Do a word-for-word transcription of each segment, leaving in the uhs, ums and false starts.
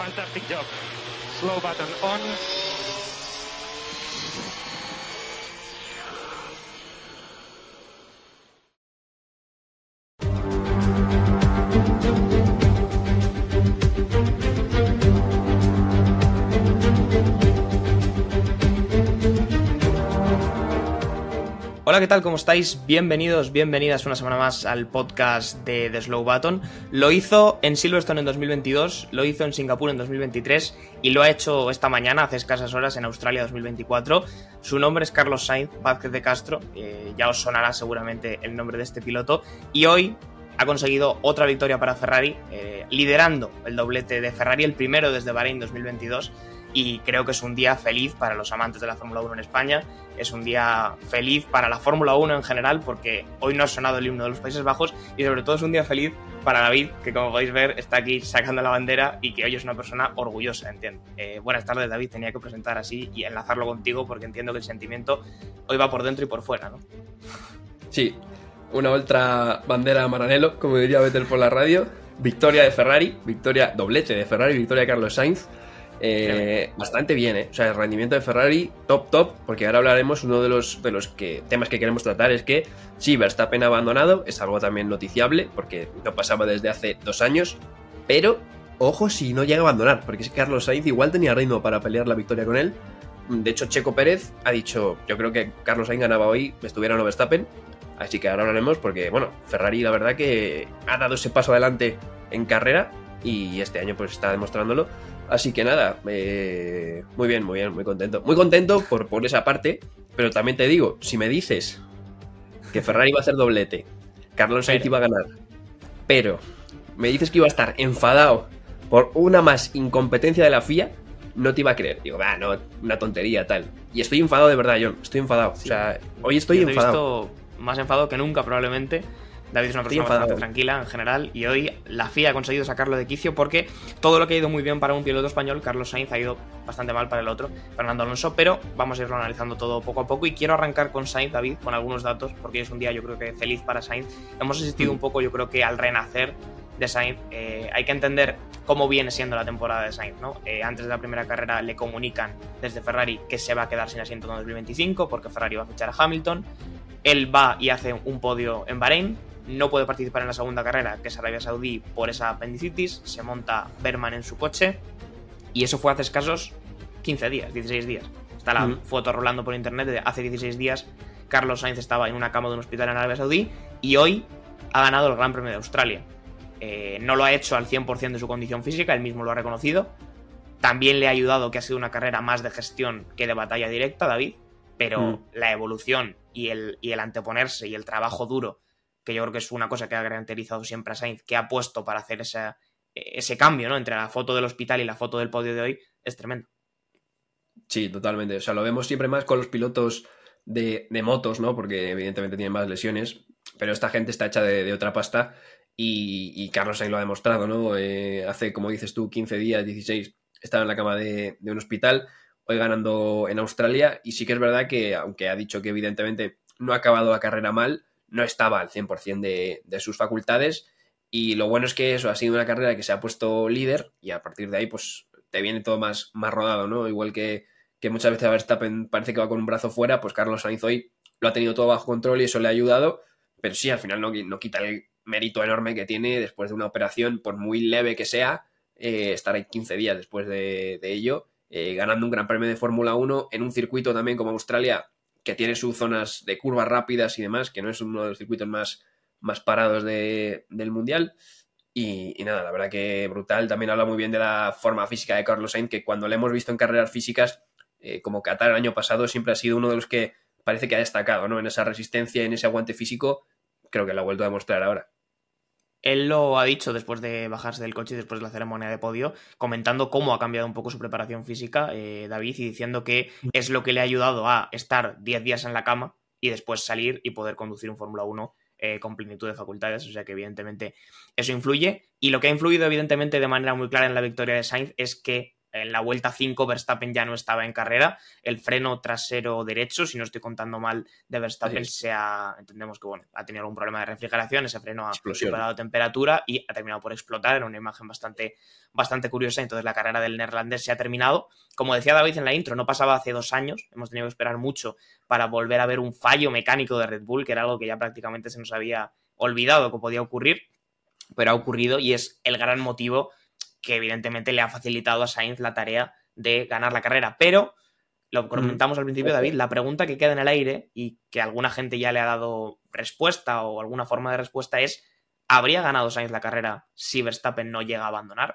Fantastic job. Slow button on. Hola, ¿qué tal? ¿Cómo estáis? Bienvenidos, bienvenidas una semana más al podcast de The Slow Button. Lo hizo en Silverstone en dos mil veintidós, lo hizo en Singapur en dos mil veintitrés y lo ha hecho esta mañana, hace escasas horas, en Australia dos mil veinticuatro. Su nombre es Carlos Sainz Vázquez de Castro, eh, ya os sonará seguramente el nombre de este piloto, y hoy ha conseguido otra victoria para Ferrari, eh, liderando el doblete de Ferrari, el primero desde Bahrein dos mil veintidós. Y creo que es un día feliz para los amantes de la Fórmula uno en España, es un día feliz para la Fórmula uno en general, porque hoy no ha sonado el himno de los Países Bajos, y sobre todo es un día feliz para David, que como podéis ver está aquí sacando la bandera y que hoy es una persona orgullosa, entiendo. Eh, buenas tardes, David, tenía que presentar así y enlazarlo contigo porque entiendo que el sentimiento hoy va por dentro y por fuera, ¿no? Sí, una ultra bandera Maranello, como diría Vettel por la radio, victoria de Ferrari, victoria, doblete de Ferrari, victoria de Carlos Sainz. Eh, bastante bien, ¿eh? O sea, el rendimiento de Ferrari top, top, porque ahora hablaremos, uno de los, de los que, temas que queremos tratar es que sí, Verstappen ha abandonado, es algo también noticiable, porque no pasaba desde hace dos años, pero ojo si no llega a abandonar, porque es que Carlos Sainz igual tenía ritmo para pelear la victoria con él. De hecho, Checo Pérez ha dicho, yo creo que Carlos Sainz ganaba hoy, estuviera o no Verstappen, así que ahora hablaremos, porque bueno, Ferrari la verdad que ha dado ese paso adelante en carrera, y este año pues está demostrándolo. Así que nada, eh, muy bien, muy bien, muy contento. Muy contento por, por esa parte, pero también te digo, si me dices que Ferrari va a hacer doblete, Carlos Sainz iba a ganar, pero me dices que iba a estar enfadado por una más incompetencia de la F I A, no te iba a creer. Digo, va, no, una tontería, tal. Y estoy enfadado de verdad, John, estoy enfadado. Sí. O sea, hoy estoy Yo te enfadado. He visto más enfadado que nunca, probablemente. David es una persona bastante tranquila en general y hoy la F I A ha conseguido sacarlo de quicio porque todo lo que ha ido muy bien para un piloto español, Carlos Sainz, ha ido bastante mal para el otro, Fernando Alonso, pero vamos a irlo analizando todo poco a poco y quiero arrancar con Sainz, David, con algunos datos, porque es un día yo creo que feliz para Sainz. Hemos asistido un poco, yo creo que al renacer de Sainz. Eh, hay que entender cómo viene siendo la temporada de Sainz, ¿no? Eh, antes de la primera carrera le comunican desde Ferrari que se va a quedar sin asiento en dos mil veinticinco porque Ferrari va a fichar a Hamilton. Él va y hace un podio en Bahrein. No puede participar en la segunda carrera, que es Arabia Saudí, por esa apendicitis. Se monta Berman en su coche y eso fue hace escasos quince días, dieciséis días. Está la mm. foto rolando por internet de hace dieciséis días. Carlos Sainz estaba en una cama de un hospital en Arabia Saudí y hoy ha ganado el Gran Premio de Australia. Eh, no lo ha hecho al cien por ciento de su condición física, él mismo lo ha reconocido. También le ha ayudado que ha sido una carrera más de gestión que de batalla directa, David, pero mm. la evolución y el, y el anteponerse y el trabajo duro, que yo creo que es una cosa que ha caracterizado siempre a Sainz, que ha puesto para hacer ese, ese cambio, ¿no?, entre la foto del hospital y la foto del podio de hoy, es tremendo. Sí, totalmente. O sea, lo vemos siempre más con los pilotos de, de motos, ¿no? Porque evidentemente tienen más lesiones, pero esta gente está hecha de, de otra pasta y, y Carlos Sainz lo ha demostrado, ¿no? Eh, hace, como dices tú, quince días, dieciséis, estaba en la cama de, de un hospital, hoy ganando en Australia, y sí que es verdad que, aunque ha dicho que evidentemente no ha acabado la carrera mal, no estaba al cien por ciento de, de sus facultades, y lo bueno es que eso ha sido una carrera que se ha puesto líder y a partir de ahí pues te viene todo más, más rodado, ¿no? Igual que, que muchas veces a Verstappen parece que va con un brazo fuera, pues Carlos Sainz hoy lo ha tenido todo bajo control y eso le ha ayudado, pero sí, al final no, no quita el mérito enorme que tiene después de una operación, por muy leve que sea, eh, estar ahí quince días después de, de ello, eh, ganando un gran premio de Fórmula uno en un circuito también como Australia, que tiene sus zonas de curvas rápidas y demás, que no es uno de los circuitos más, más parados de, del Mundial. Y, y nada, la verdad que brutal. También habla muy bien de la forma física de Carlos Sainz, que cuando le hemos visto en carreras físicas, eh, como Qatar el año pasado, siempre ha sido uno de los que parece que ha destacado, ¿no? En esa resistencia, en ese aguante físico, creo que lo ha vuelto a demostrar ahora. Él lo ha dicho después de bajarse del coche y después de la ceremonia de podio, comentando cómo ha cambiado un poco su preparación física, eh, David, y diciendo que es lo que le ha ayudado a estar diez días en la cama y después salir y poder conducir un Fórmula uno eh, con plenitud de facultades. O sea que evidentemente eso influye. Y lo que ha influido evidentemente de manera muy clara en la victoria de Sainz es que en la vuelta cinco Verstappen ya no estaba en carrera, el freno trasero derecho, si no estoy contando mal, de Verstappen se ha, entendemos que bueno, ha tenido algún problema de refrigeración, ese freno ha Explosión. superado temperatura y ha terminado por explotar en una imagen bastante, bastante curiosa. Entonces la carrera del neerlandés se ha terminado. Como decía David en la intro, no pasaba hace dos años, hemos tenido que esperar mucho para volver a ver un fallo mecánico de Red Bull, que era algo que ya prácticamente se nos había olvidado que podía ocurrir, pero ha ocurrido y es el gran motivo que evidentemente le ha facilitado a Sainz la tarea de ganar la carrera. Pero, lo comentamos mm. al principio, David, la pregunta que queda en el aire y que alguna gente ya le ha dado respuesta o alguna forma de respuesta es: ¿habría ganado Sainz la carrera si Verstappen no llega a abandonar?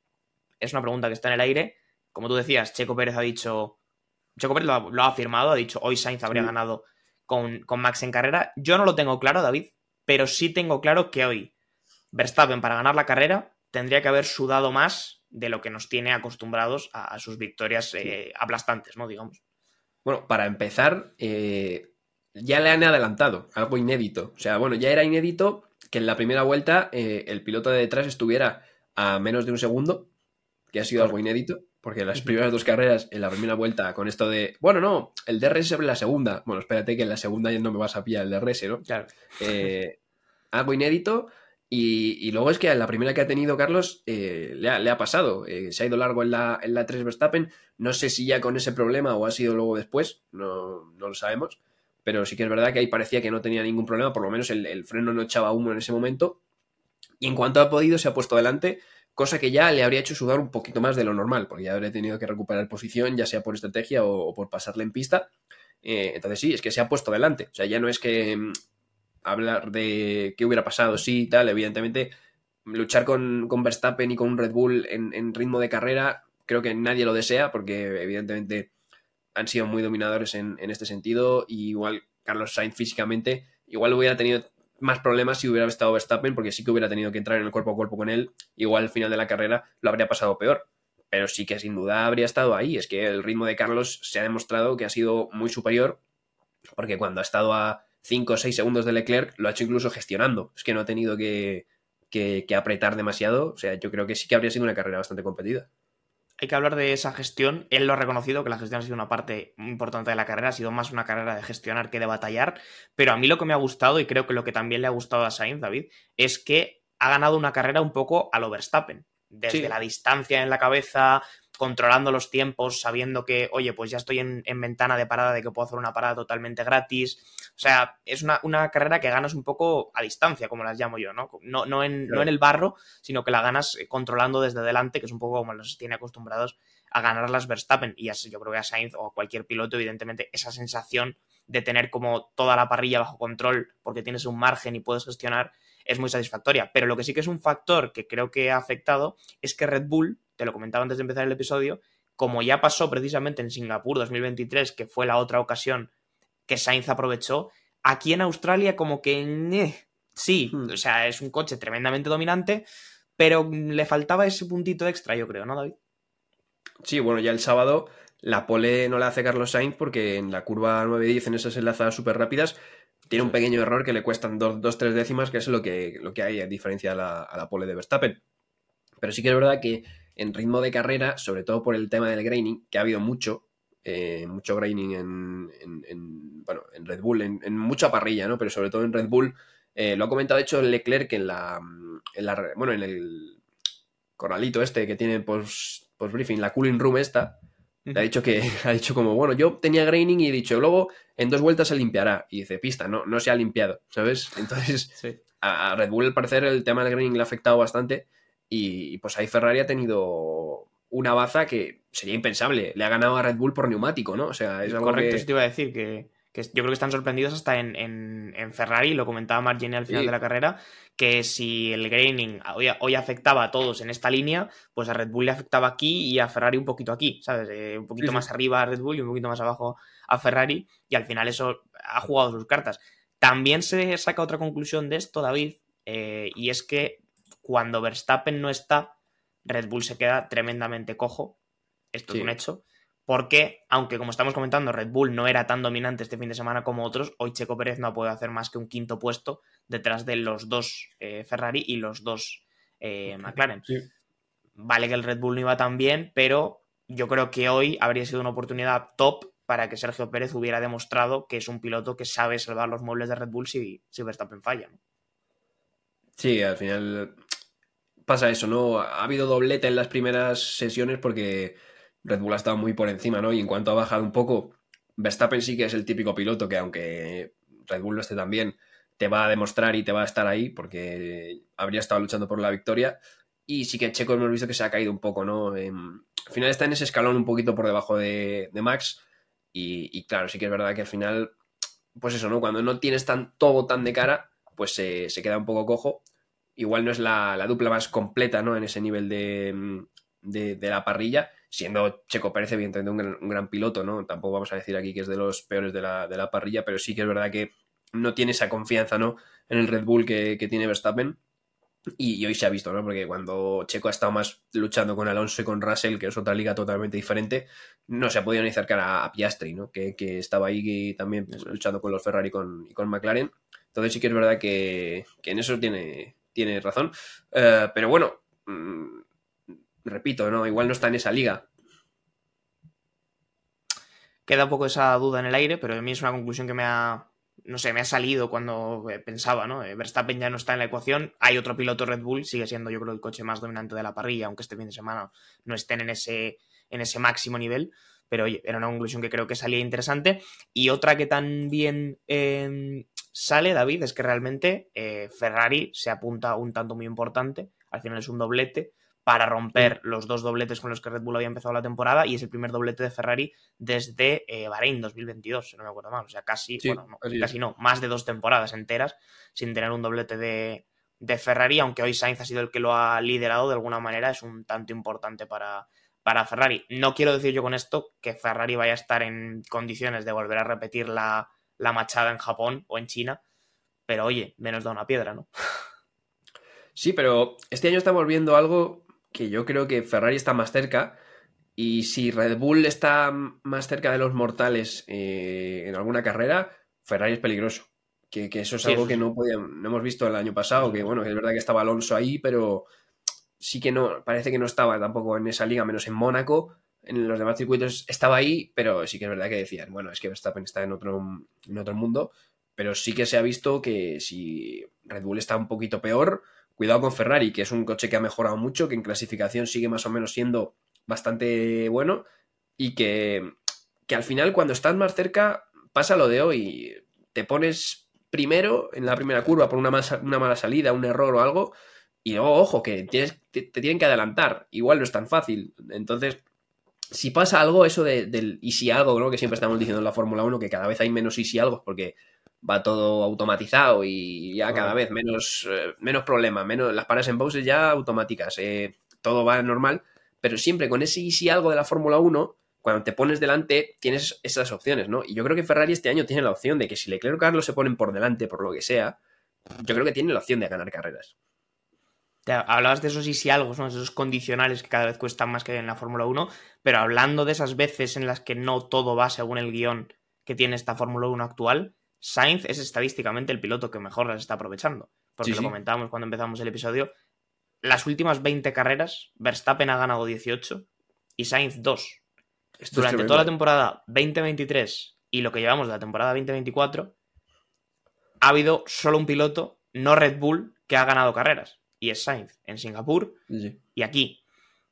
Es una pregunta que está en el aire. Como tú decías, Checo Pérez ha dicho... Checo Pérez lo ha, lo ha afirmado, ha dicho hoy Sainz habría sí. ganado con, con Max en carrera. Yo no lo tengo claro, David, pero sí tengo claro que hoy Verstappen, para ganar la carrera, tendría que haber sudado más de lo que nos tiene acostumbrados a, a sus victorias eh, aplastantes, ¿no? Digamos. Bueno, para empezar, eh, ya le han adelantado algo inédito. O sea, bueno, ya era inédito que en la primera vuelta eh, el piloto de detrás estuviera a menos de un segundo, que ha sido claro. algo inédito, porque las primeras dos carreras en la primera vuelta con esto de, bueno, no, el D R S en la segunda. Bueno, espérate que en la segunda ya no me vas a pillar el D R S, ¿no? Claro. Eh, algo inédito. Y, y luego es que en la primera que ha tenido Carlos eh, le, ha, le ha pasado. Eh, se ha ido largo en la, en la tres Verstappen. No sé si ya con ese problema o ha sido luego después. No, no lo sabemos. Pero sí que es verdad que ahí parecía que no tenía ningún problema. Por lo menos el, el freno no echaba humo en ese momento. Y en cuanto ha podido se ha puesto delante. Cosa que ya le habría hecho sudar un poquito más de lo normal. Porque ya habría tenido que recuperar posición, ya sea por estrategia o, o por pasarle en pista. Eh, entonces sí, es que se ha puesto delante. O sea, ya no es que... hablar de qué hubiera pasado, sí, tal, evidentemente luchar con, con Verstappen y con un Red Bull en, en ritmo de carrera, creo que nadie lo desea porque evidentemente han sido muy dominadores en, en este sentido, y igual Carlos Sainz físicamente igual hubiera tenido más problemas si hubiera estado Verstappen, porque sí que hubiera tenido que entrar en el cuerpo a cuerpo con él, igual al final de la carrera lo habría pasado peor, pero sí que sin duda habría estado ahí. Es que el ritmo de Carlos se ha demostrado que ha sido muy superior, porque cuando ha estado a cinco o seis segundos de Leclerc lo ha hecho incluso gestionando, es que no ha tenido que, que, que apretar demasiado. O sea, yo creo que sí que habría sido una carrera bastante competida. Hay que hablar de esa gestión. Él lo ha reconocido, que la gestión ha sido una parte muy importante de la carrera, ha sido más una carrera de gestionar que de batallar, pero a mí lo que me ha gustado, y creo que lo que también le ha gustado a Sainz, David, es que ha ganado una carrera un poco a lo Verstappen, desde sí. la distancia en la cabeza, controlando los tiempos, sabiendo que, oye, pues ya estoy en, en ventana de parada, de que puedo hacer una parada totalmente gratis. O sea, es una, una carrera que ganas un poco a distancia, como las llamo yo, ¿no? No, no, en, claro. no en el barro, sino que la ganas controlando desde delante, que es un poco como los tiene acostumbrados a ganar las Verstappen. Y así, yo creo que a Sainz o a cualquier piloto, evidentemente, esa sensación de tener como toda la parrilla bajo control, porque tienes un margen y puedes gestionar, es muy satisfactoria. Pero lo que sí que es un factor que creo que ha afectado es que Red Bull, te lo comentaba antes de empezar el episodio, como ya pasó precisamente en Singapur dos mil veintitrés, que fue la otra ocasión que Sainz aprovechó, aquí en Australia como que eh, sí, hmm. o sea, es un coche tremendamente dominante, pero le faltaba ese puntito extra, yo creo, ¿no, David? Sí, bueno, ya el sábado la pole no la hace Carlos Sainz porque en la curva nueve diez, en esas enlazadas súper rápidas, tiene un pequeño error que le cuestan dos tres décimas, que es lo que, lo que hay en diferencia a la, a la pole de Verstappen. Pero sí que es verdad que en ritmo de carrera, sobre todo por el tema del graining, que ha habido mucho, eh, mucho graining en, en, en, bueno, en Red Bull, en, en mucha parrilla, ¿no? Pero sobre todo en Red Bull, eh, lo ha comentado de hecho Leclerc en la, en la bueno, en el corralito este que tiene post, post briefing, la cooling room esta, le ha dicho que ha dicho como, bueno, yo tenía graining y he dicho, luego en dos vueltas se limpiará, y dice, pista, no, no se ha limpiado, ¿sabes? Entonces sí. a, a Red Bull al parecer el tema del graining le ha afectado bastante. Y pues ahí Ferrari ha tenido una baza que sería impensable. Le ha ganado a Red Bull por neumático, ¿no? O sea, es algo correcto, que... eso te iba a decir, que, que yo creo que están sorprendidos hasta en, en, en Ferrari, lo comentaba Margini al final sí. de la carrera, que si el graining hoy, hoy afectaba a todos en esta línea, pues a Red Bull le afectaba aquí y a Ferrari un poquito aquí, ¿sabes? Eh, un poquito sí, más sí. arriba a Red Bull y un poquito más abajo a Ferrari, y al final eso ha jugado sus cartas. También se saca otra conclusión de esto, David, eh, y es que cuando Verstappen no está, Red Bull se queda tremendamente cojo. Esto sí. es un hecho. Porque, aunque como estamos comentando, Red Bull no era tan dominante este fin de semana como otros, hoy Checo Pérez no puede hacer más que un quinto puesto detrás de los dos eh, Ferrari y los dos eh, McLaren. Sí. vale que el Red Bull no iba tan bien, pero yo creo que hoy habría sido una oportunidad top para que Sergio Pérez hubiera demostrado que es un piloto que sabe salvar los muebles de Red Bull si, si Verstappen falla, ¿no? Sí, al final pasa eso, ¿no? Ha habido doblete en las primeras sesiones porque Red Bull ha estado muy por encima, ¿no? Y en cuanto ha bajado un poco, Verstappen sí que es el típico piloto que aunque Red Bull no esté tan bien, te va a demostrar y te va a estar ahí porque habría estado luchando por la victoria. Y sí que Checo hemos visto que se ha caído un poco, ¿no? Eh, al final está en ese escalón un poquito por debajo de, de Max y, y claro, sí que es verdad que al final, pues eso, ¿no? Cuando no tienes tan, todo tan de cara, pues eh, se queda un poco cojo. Igual no es la, la dupla más completa, ¿no? En ese nivel de, de, de la parrilla, siendo Checo Pérez evidentemente un gran, un gran piloto, ¿no? Tampoco vamos a decir aquí que es de los peores de la, de la parrilla, pero sí que es verdad que no tiene esa confianza, ¿no? En el Red Bull que, que tiene Verstappen. Y, y hoy se ha visto, ¿no? Porque cuando Checo ha estado más luchando con Alonso y con Russell, que es otra liga totalmente diferente, no se ha podido ni acercar a, a Piastri, ¿no? Que, que estaba ahí también pues, luchando con los Ferrari y con, y con McLaren. Entonces sí que es verdad que, que en eso tiene, tiene razón. Uh, pero bueno, mmm, repito, ¿no? Igual no está en esa liga. Queda un poco esa duda en el aire, pero a mí es una conclusión que me ha... no sé, me ha salido cuando pensaba, ¿no? Verstappen ya no está en la ecuación, hay otro piloto Red Bull, sigue siendo yo creo el coche más dominante de la parrilla, aunque este fin de semana no estén en ese, en ese máximo nivel, pero oye, era una conclusión que creo que salía interesante. Y otra que también eh, sale, David, es que realmente eh, Ferrari se apunta a un tanto muy importante, al final es un doblete, para romper los dos dobletes con los que Red Bull había empezado la temporada, y es el primer doblete de Ferrari desde eh, Bahrein dos mil veintidós, si no me acuerdo mal. O sea, casi, Sí, bueno, no, casi no, más de dos temporadas enteras sin tener un doblete de, de Ferrari, aunque hoy Sainz ha sido el que lo ha liderado de alguna manera, es un tanto importante para, para Ferrari. No quiero decir yo con esto que Ferrari vaya a estar en condiciones de volver a repetir la, la machada en Japón o en China, pero oye, menos da una piedra, ¿no? Sí, pero este año estamos viendo algo que yo creo que Ferrari está más cerca, y si Red Bull está más cerca de los mortales eh, en alguna carrera, Ferrari es peligroso. Que, que eso es sí, algo eso que sí. no, podíamos, no hemos visto el año pasado, sí, que bueno, es verdad que estaba Alonso ahí, pero sí que no, parece que no estaba tampoco en esa liga, menos en Mónaco. En los demás circuitos estaba ahí, pero sí que es verdad que decían, bueno, es que Verstappen está en otro, en otro mundo, pero sí que se ha visto que si Red Bull está un poquito peor, cuidado con Ferrari, que es un coche que ha mejorado mucho, que en clasificación sigue más o menos siendo bastante bueno, y que, que al final cuando estás más cerca pasa lo de hoy, te pones primero en la primera curva por una, masa, una mala salida, un error o algo, y luego, ojo, que tienes, te, te tienen que adelantar, igual no es tan fácil. Entonces, si pasa algo, eso de, del y si algo, ¿no? Que siempre estamos diciendo en la Fórmula uno, que cada vez hay menos y si algo, porque va todo automatizado y ya cada vez menos, eh, menos problemas, menos, las paradas en boxes ya automáticas, eh, todo va normal, pero siempre con ese y si algo de la Fórmula uno, cuando te pones delante tienes esas opciones, ¿no? Y yo creo que Ferrari este año tiene la opción de que si Leclerc o Carlos se ponen por delante por lo que sea, yo creo que tiene la opción de ganar carreras. Ya, hablabas de esos y si algo, ¿no? Esos condicionales que cada vez cuestan más que en la Fórmula uno, pero hablando de esas veces en las que no todo va según el guión que tiene esta Fórmula uno actual, Sainz es estadísticamente el piloto que mejor las está aprovechando. Porque sí, lo sí. comentábamos cuando empezamos el episodio. Las últimas veinte carreras, Verstappen ha ganado dieciocho y Sainz dos. Esto Durante toda la temporada veinte veintitrés y lo que llevamos de la temporada veinte veinticuatro, ha habido solo un piloto, no Red Bull, que ha ganado carreras. Y es Sainz, en Singapur sí. y aquí.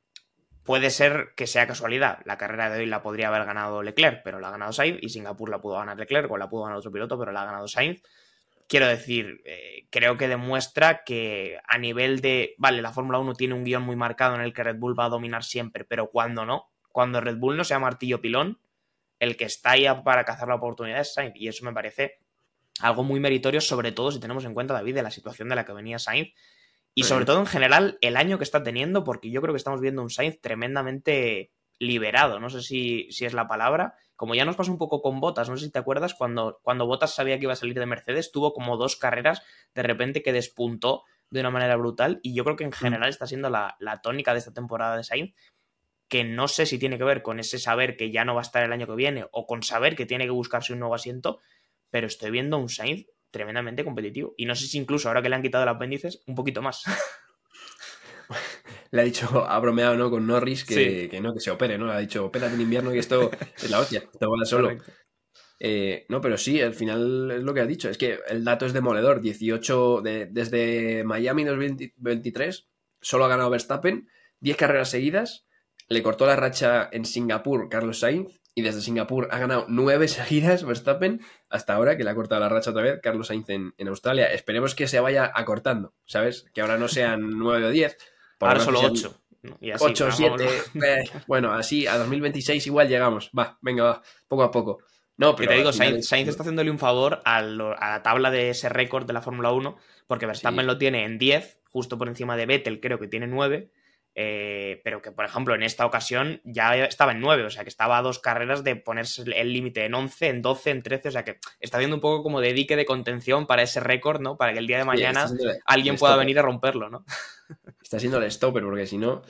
Puede ser que sea casualidad. La carrera de hoy la podría haber ganado Leclerc, pero la ha ganado Sainz, y Singapur la pudo ganar Leclerc o la pudo ganar otro piloto, pero la ha ganado Sainz. Quiero decir, eh, creo que demuestra que a nivel de... Vale, la Fórmula uno tiene un guión muy marcado en el que Red Bull va a dominar siempre, pero cuando no, cuando Red Bull no sea martillo pilón, el que está ahí para cazar la oportunidad es Sainz, y eso me parece algo muy meritorio, sobre todo si tenemos en cuenta, David, de la situación de la que venía Sainz, y sobre todo en general el año que está teniendo, porque yo creo que estamos viendo un Sainz tremendamente liberado, no sé si, si es la palabra, como ya nos pasó un poco con Bottas, no sé si te acuerdas, cuando, cuando Bottas sabía que iba a salir de Mercedes, tuvo como dos carreras de repente que despuntó de una manera brutal, y yo creo que en general está siendo la, la tónica de esta temporada de Sainz, que no sé si tiene que ver con ese saber que ya no va a estar el año que viene, o con saber que tiene que buscarse un nuevo asiento, pero estoy viendo un Sainz tremendamente competitivo. Y no sé si incluso ahora que le han quitado el apéndices, un poquito más. le ha dicho, ha bromeado, ¿no? Con Norris que, Sí. que no, que se opere, ¿no? Le ha dicho, opérate en invierno y esto es la hostia, te va solo. Correcto. Eh, no, pero sí, al final es lo que ha dicho. Es que el dato es demoledor. dieciocho de, desde Miami dos mil veintitrés solo ha ganado Verstappen, diez carreras seguidas. Le cortó la racha en Singapur Carlos Sainz y desde Singapur ha ganado nueve seguidas Verstappen hasta ahora, que le ha cortado la racha otra vez Carlos Sainz en, en Australia. Esperemos que se vaya acortando, ¿sabes? Que ahora no sean nueve o diez. Ahora solo ocho. Y así, ocho, siete. Eh, bueno, así a dos mil veintiséis igual llegamos. Va, venga, va, poco a poco. No, pero que te digo, Sainz, es... Sainz está haciéndole un favor a, lo, a la tabla de ese récord de la Fórmula uno, porque Verstappen sí. lo tiene en diez, justo por encima de Vettel, creo que tiene nueve, eh, pero que, por ejemplo, en esta ocasión ya estaba en nueve, o sea, que estaba a dos carreras de ponerse el límite en once, en doce, en trece, o sea, que está haciendo un poco como de dique de contención para ese récord, ¿no? Para que el día de mañana sí, el, alguien el pueda stopper. venir a romperlo, ¿no? Está siendo el stopper, porque si no...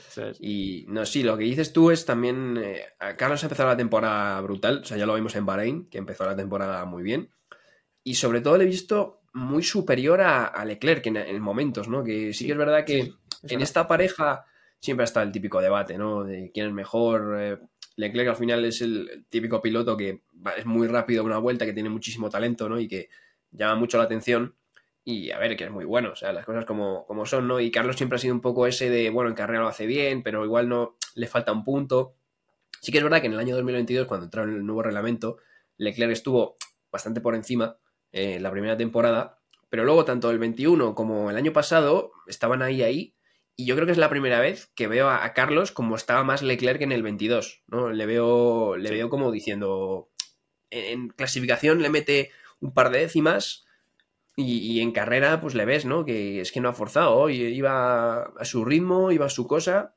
Y no, sí, lo que dices tú es también... Eh, Carlos ha empezado la temporada brutal, o sea, ya lo vimos en Bahrein, que empezó la temporada muy bien. Y sobre todo le he visto muy superior a, a Leclerc en, en momentos, ¿no? Que sí que es verdad que sí, es en verdad. Esta pareja siempre está el típico debate, ¿no? De quién es mejor. Eh, Leclerc al final es el, el típico piloto que es muy rápido a una vuelta, que tiene muchísimo talento, ¿no? Y que llama mucho la atención. Y a ver, que es muy bueno, o sea, las cosas como, como son, ¿no? Y Carlos siempre ha sido un poco ese de, bueno, en carrera lo hace bien, pero igual no le falta un punto. Sí que es verdad que en el año dos mil veintidós, cuando entró en el nuevo reglamento, Leclerc estuvo bastante por encima en eh, la primera temporada, pero luego tanto el veintiuno como el año pasado estaban ahí, ahí, y yo creo que es la primera vez que veo a, a Carlos como estaba más Leclerc en el veintidós, ¿no? Le veo, le sí. veo como diciendo, en, en clasificación le mete un par de décimas, Y, y en carrera, pues le ves, ¿no? Que es que no ha forzado, y iba a su ritmo, iba a su cosa,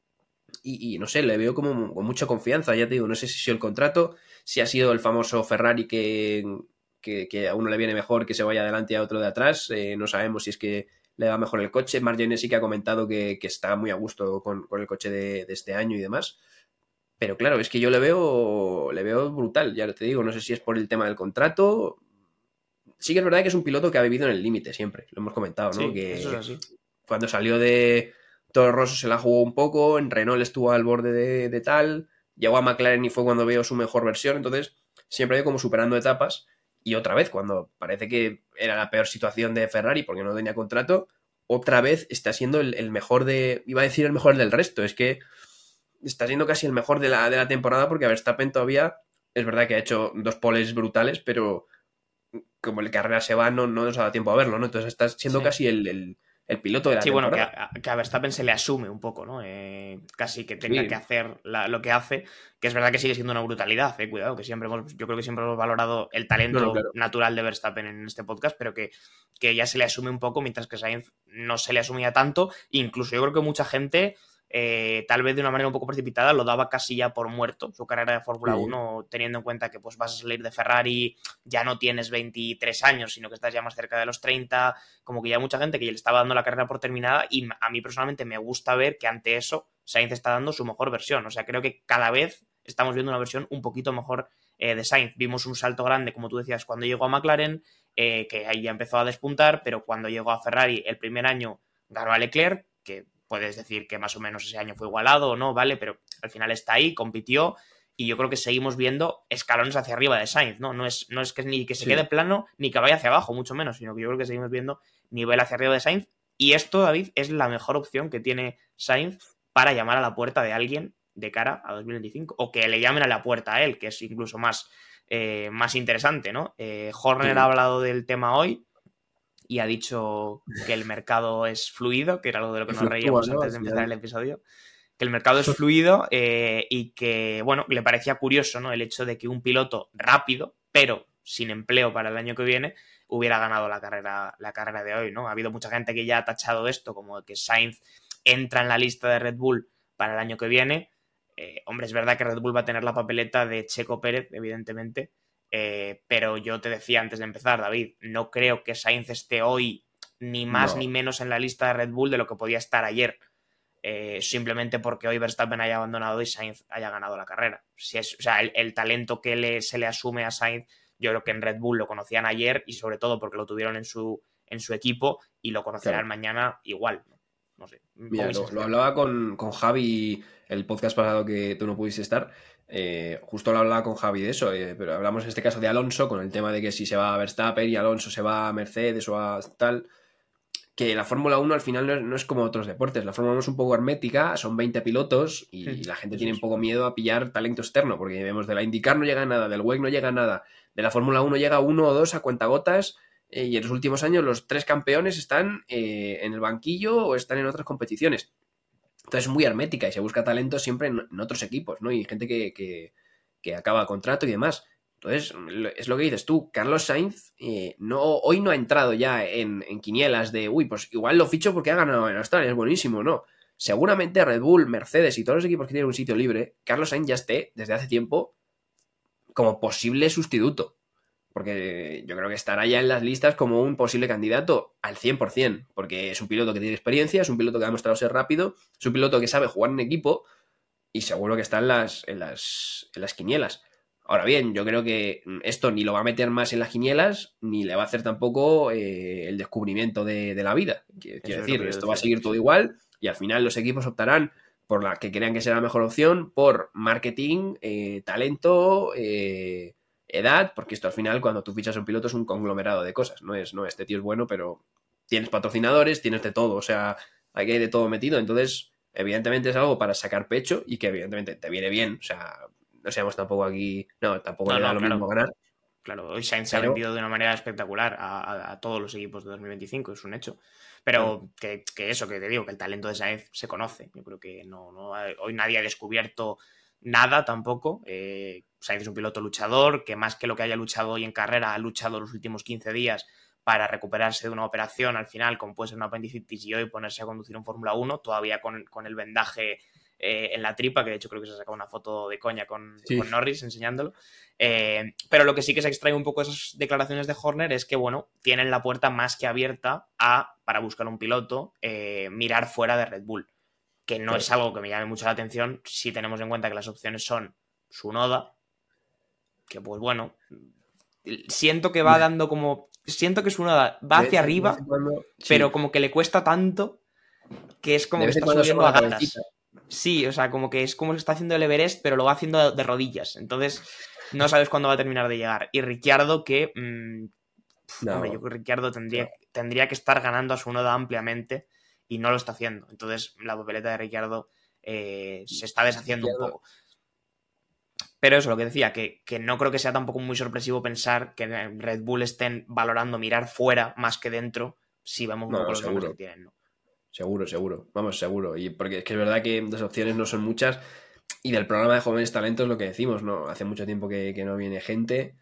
y, y no sé, le veo como con mucha confianza, ya te digo, no sé si ha sido el contrato, si ha sido el famoso Ferrari que, que, que a uno le viene mejor que se vaya adelante y a otro de atrás, eh, no sabemos si es que le va mejor el coche. Marc Gené sí que ha comentado que, que está muy a gusto con, con el coche de, de este año y demás. Pero claro, es que yo le veo, le veo brutal, ya te digo, no sé si es por el tema del contrato. Sí que es verdad que es un piloto que ha vivido en el límite siempre, lo hemos comentado, ¿no? Sí, que eso es así. Cuando salió de Toro Rosso se la jugó un poco, en Renault estuvo al borde de, de tal, llegó a McLaren y fue cuando veo su mejor versión, entonces siempre ha ido como superando etapas, y otra vez, cuando parece que era la peor situación de Ferrari porque no tenía contrato, otra vez está siendo el, el mejor de, iba a decir el mejor del resto, es que está siendo casi el mejor de la, de la temporada, porque Verstappen todavía, es verdad que ha hecho dos poles brutales, pero como el carrera se va, no, no nos ha dado tiempo a verlo, ¿no? Entonces está siendo sí. casi el, el, el piloto de la sí, temporada. Sí, bueno, que a, que a Verstappen se le asume un poco, ¿no? Eh, casi que tenga sí. que hacer la, lo que hace, que es verdad que sigue siendo una brutalidad, eh, cuidado, que siempre hemos, yo creo que siempre hemos valorado el talento no, no, claro. natural de Verstappen en este podcast, pero que, que ya se le asume un poco, mientras que Sainz no se le asumía tanto, incluso yo creo que mucha gente... Eh, tal vez de una manera un poco precipitada lo daba casi ya por muerto su carrera de Fórmula sí. uno, teniendo en cuenta que pues vas a salir de Ferrari, ya no tienes veintitrés años, sino que estás ya más cerca de los treinta, como que ya hay mucha gente que ya le estaba dando la carrera por terminada, y a mí personalmente me gusta ver que ante eso Sainz está dando su mejor versión, o sea, creo que cada vez estamos viendo una versión un poquito mejor eh, de Sainz. Vimos un salto grande, como tú decías, cuando llegó a McLaren, eh, que ahí ya empezó a despuntar, pero cuando llegó a Ferrari el primer año ganó a Leclerc, que puedes decir que más o menos ese año fue igualado o no, ¿vale? Pero al final está ahí, compitió, y yo creo que seguimos viendo escalones hacia arriba de Sainz, ¿no? No es, no es que ni que se sí. quede plano, ni que vaya hacia abajo, mucho menos, sino que yo creo que seguimos viendo nivel hacia arriba de Sainz, y esto, David, es la mejor opción que tiene Sainz para llamar a la puerta de alguien de cara a dos mil veinticinco, o que le llamen a la puerta a él, que es incluso más, eh, más interesante, ¿no? Eh, Horner sí. ha hablado del tema hoy, y ha dicho que el mercado es fluido, que era algo de lo que nos reíamos ¿no? antes de empezar el episodio, que el mercado es fluido eh, y que, bueno, le parecía curioso, ¿no? El hecho de que un piloto rápido, pero sin empleo para el año que viene, hubiera ganado la carrera, la carrera de hoy, ¿no? Ha habido mucha gente que ya ha tachado esto, como que Sainz entra en la lista de Red Bull para el año que viene. Eh, hombre, es verdad que Red Bull va a tener la papeleta de Checo Pérez, evidentemente, Eh, pero yo te decía antes de empezar, David, no creo que Sainz esté hoy ni más no. ni menos en la lista de Red Bull de lo que podía estar ayer, eh, simplemente porque hoy Verstappen haya abandonado y Sainz haya ganado la carrera. Si es, o sea, el, el talento que le, se le asume a Sainz, yo creo que en Red Bull lo conocían ayer, y sobre todo porque lo tuvieron en su, en su equipo, y lo conocerán claro. mañana igual. no sé. Mira, lo, lo hablaba con, con Javi el podcast pasado que tú no pudiste estar. Eh, justo lo hablaba con Javi de eso, eh, pero hablamos en este caso de Alonso con el tema de que si se va a Verstappen y Alonso se va a Mercedes o a tal, que la Fórmula uno al final no es, no es como otros deportes. La Fórmula uno es un poco hermética, son veinte pilotos y sí, la gente tiene un poco miedo a pillar talento externo, porque vemos de la IndyCar no llega nada, del W E C no llega nada, de la Fórmula uno llega uno o dos a cuentagotas, eh, y en los últimos años los tres campeones están eh, en el banquillo o están en otras competiciones. Entonces es muy hermética y se busca talento siempre en, en otros equipos, ¿no? Y gente que, que, que acaba contrato y demás. Entonces, es lo que dices tú, Carlos Sainz eh, no, hoy no ha entrado ya en, en quinielas de, uy, pues igual lo ficho porque ha ganado en Australia, es buenísimo, ¿no? Seguramente Red Bull, Mercedes y todos los equipos que tienen un sitio libre, Carlos Sainz ya esté desde hace tiempo como posible sustituto. Porque yo creo que estará ya en las listas como un posible candidato al cien por ciento, porque es un piloto que tiene experiencia, es un piloto que ha demostrado ser rápido, es un piloto que sabe jugar en equipo y seguro que está en las, en las, en las quinielas. Ahora bien, yo creo que esto ni lo va a meter más en las quinielas, ni le va a hacer tampoco eh, el descubrimiento de, de la vida. Quiero, quiero decir, esto va a seguir todo igual y al final los equipos optarán por la que crean que será la mejor opción, por marketing, eh, talento, eh, edad, porque esto al final cuando tú fichas a un piloto es un conglomerado de cosas. No es, no, este tío es bueno, pero tienes patrocinadores, tienes de todo, o sea, hay que ir de todo metido. Entonces, evidentemente es algo para sacar pecho y que evidentemente te viene bien, o sea... No seamos tampoco aquí... No, tampoco no, le da no, lo claro. mismo ganar. Claro, hoy Sainz se pero... ha vendido de una manera espectacular a, a, a todos los equipos de dos mil veinticinco, es un hecho. Pero sí. que, que eso, que te digo, que el talento de Sainz se conoce. Yo creo que no, no hoy nadie ha descubierto nada tampoco. Eh, Sainz es un piloto luchador, que más que lo que haya luchado hoy en carrera, ha luchado los últimos quince días para recuperarse de una operación al final, como puede ser una apendicitis, y hoy ponerse a conducir un Fórmula uno, todavía con, con el vendaje... Eh, en la tripa, que de hecho creo que se ha sacado una foto de coña con, sí. con Norris enseñándolo. Eh, pero lo que sí que se extrae un poco de esas declaraciones de Horner es que, bueno, tienen la puerta más que abierta a, para buscar un piloto, eh, mirar fuera de Red Bull. Que no claro. es algo que me llame mucho la atención si tenemos en cuenta que las opciones son Tsunoda, que pues bueno, siento que va Mira. dando como... Siento que Tsunoda va hacia vez, arriba, cuando, sí. pero como que le cuesta tanto que es como que está subiendo a gatas. Cabecita. Sí, o sea, como que es como se está haciendo el Everest, pero lo va haciendo de rodillas. Entonces, no sabes cuándo va a terminar de llegar. Y Ricciardo, que... Mmm, no, hombre, yo creo que Ricciardo tendría, no. tendría que estar ganando a su noda ampliamente y no lo está haciendo. Entonces, la papeleta de Ricciardo eh, se está deshaciendo Ricciardo. un poco. Pero eso, lo que decía, que, que no creo que sea tampoco muy sorpresivo pensar que Red Bull estén valorando mirar fuera más que dentro si vemos un no, poco no, los seguro. nombres que tienen, ¿no? Seguro, seguro. Vamos, seguro. Y porque es que es verdad que las opciones no son muchas. Y del programa de jóvenes talentos lo que decimos, ¿no? Hace mucho tiempo que, que no viene gente.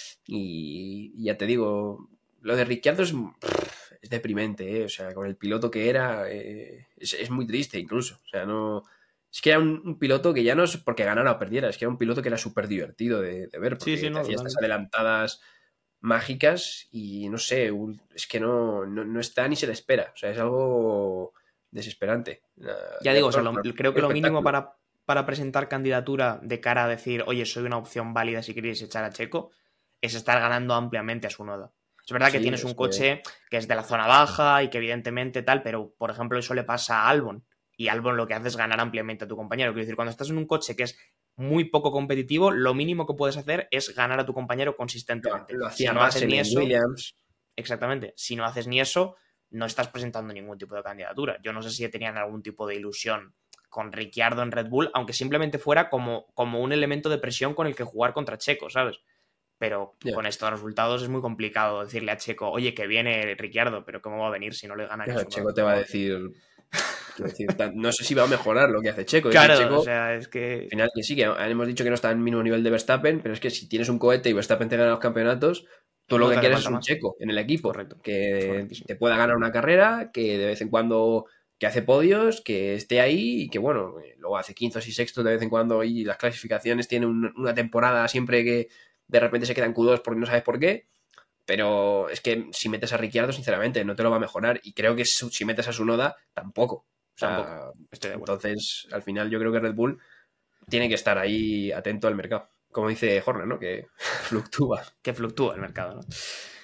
Y, y ya te digo, lo de Ricciardo es, es deprimente, ¿eh? O sea, con el piloto que era, eh, es, es muy triste incluso. O sea, no... Es que era un, un piloto que ya no es porque ganara o perdiera, es que era un piloto que era súper divertido de, de ver. Porque sí, sí, no, hacía estas adelantadas mágicas y no sé, es que no, no, no está ni se le espera. O sea, es algo desesperante. Ya digo, o sea, lo, creo que lo mínimo para, para presentar candidatura de cara a decir, oye, soy una opción válida si queréis echar a Checo, es estar ganando ampliamente a su noda. Es verdad que sí, tienes un que... coche que es de la zona baja y que evidentemente tal, pero por ejemplo eso le pasa a Albon. Y Albon lo que hace es ganar ampliamente a tu compañero. Quiero decir, cuando estás en un coche que es muy poco competitivo, lo mínimo que puedes hacer es ganar a tu compañero consistentemente. Lo, lo hacía si no más haces en ni eso, Williams. Exactamente. Si no haces ni eso, no estás presentando ningún tipo de candidatura. Yo no sé si tenían algún tipo de ilusión con Ricciardo en Red Bull, aunque simplemente fuera como, como un elemento de presión con el que jugar contra Checo, ¿sabes? Pero yeah. con estos resultados es muy complicado decirle a Checo, oye, que viene Ricciardo, pero ¿cómo va a venir si no le gana? Claro, Checo te va a decir... decir, no sé si va a mejorar lo que hace Checo. Claro, es que Checo, o sea, es que... Al final que sí, que hemos dicho que no está en el mismo nivel de Verstappen, pero es que si tienes un cohete y Verstappen te gana los campeonatos, tú lo no que quieres es un más. Checo en el equipo. Correcto. Que te pueda ganar una carrera, que de vez en cuando que hace podios, que esté ahí y que, bueno, luego hace quince y sexto de vez en cuando y las clasificaciones tiene un, una temporada siempre que de repente se quedan Q dos porque no sabes por qué. Pero es que si metes a Ricciardo, sinceramente, no te lo va a mejorar. Y creo que si metes a Tsunoda, tampoco. O sea, tampoco. Estoy de acuerdo. Entonces, al final, yo creo que Red Bull tiene que estar ahí atento al mercado. Como dice Horner, ¿no? Que fluctúa. Que fluctúa el mercado, ¿no?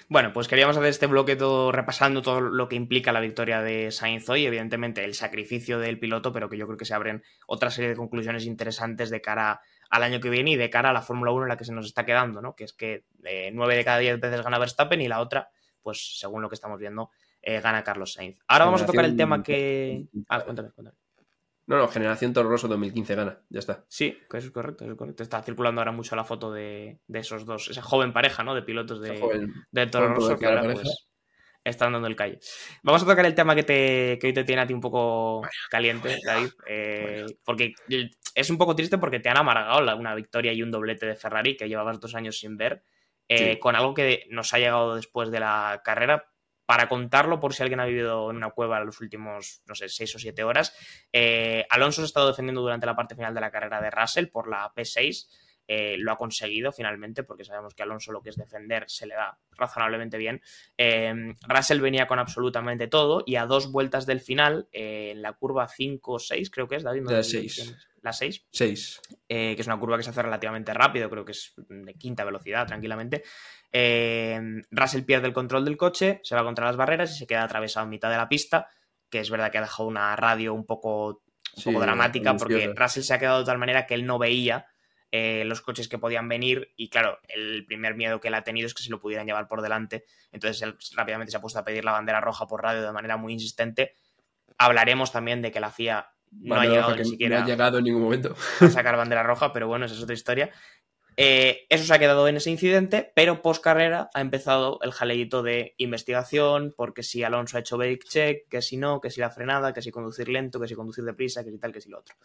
Bueno, pues queríamos hacer este bloque todo repasando todo lo que implica la victoria de Sainz hoy, evidentemente el sacrificio del piloto, pero que yo creo que se abren otra serie de conclusiones interesantes de cara al año que viene y de cara a la Fórmula uno en la que se nos está quedando, ¿no? Que es que eh, nueve de cada diez veces gana Verstappen y la otra, pues según lo que estamos viendo, eh, gana Carlos Sainz. Ahora vamos a tocar el tema que... Ah, cuéntame, cuéntame. No, no, Generación Toro Rosso dos mil quince gana, ya está. Sí, eso es correcto, eso es correcto. Está circulando ahora mucho la foto de, de esos dos, esa joven pareja, ¿no? De pilotos de, joven, de Toro Rosso que ahora pues están dando el calle. Vamos a tocar el tema que, te, que hoy te tiene a ti un poco caliente, David, eh, porque es un poco triste porque te han amargado la, una victoria y un doblete de Ferrari que llevabas dos años sin ver, eh, sí. Con algo que nos ha llegado después de la carrera. Para contarlo, por si alguien ha vivido en una cueva los últimos, no sé, seis o siete horas, eh, Alonso se ha estado defendiendo durante la parte final de la carrera de Russell por la P seis, eh, lo ha conseguido finalmente, porque sabemos que a Alonso lo que es defender se le da razonablemente bien. Eh, Russell venía con absolutamente todo y a dos vueltas del final, eh, en la curva cinco o seis, creo que es, David. La seis. La seis. seis. Eh, que es una curva que se hace relativamente rápido, creo que es de quinta velocidad, tranquilamente. Eh, Russell pierde el control del coche, se va contra las barreras y se queda atravesado en mitad de la pista, que es verdad que ha dejado una radio un poco, un poco sí, dramática, porque Russell se ha quedado de tal manera que él no veía eh, los coches que podían venir y claro, el primer miedo que él ha tenido es que se lo pudieran llevar por delante, entonces él rápidamente se ha puesto a pedir la bandera roja por radio de manera muy insistente. Hablaremos también de que la F I A no bandera ha llegado ni siquiera no ha llegado en ningún momento a sacar bandera roja, pero bueno, esa es otra historia. Eh, eso se ha quedado en ese incidente, pero post carrera ha empezado el jaleíto de investigación, porque si Alonso ha hecho brake check, que si no, que si la frenada, que si conducir lento, que si conducir deprisa, que si tal, que si lo otro.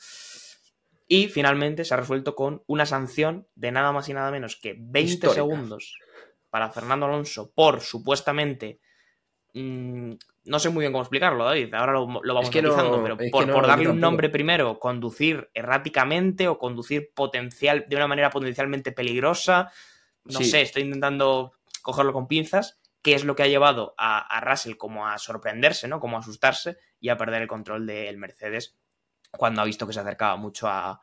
Y finalmente se ha resuelto con una sanción de nada más y nada menos que veinte Histórica. segundos para Fernando Alonso por supuestamente... Mmm, no sé muy bien cómo explicarlo, David, ahora lo, lo vamos es que analizando, no, pero es por, que no, por darle un nombre primero, conducir erráticamente o conducir potencial de una manera potencialmente peligrosa, no sí. sé, estoy intentando cogerlo con pinzas, qué es lo que ha llevado a, a Russell como a sorprenderse, ¿no? Como a asustarse y a perder el control del Mercedes cuando ha visto que se acercaba mucho a,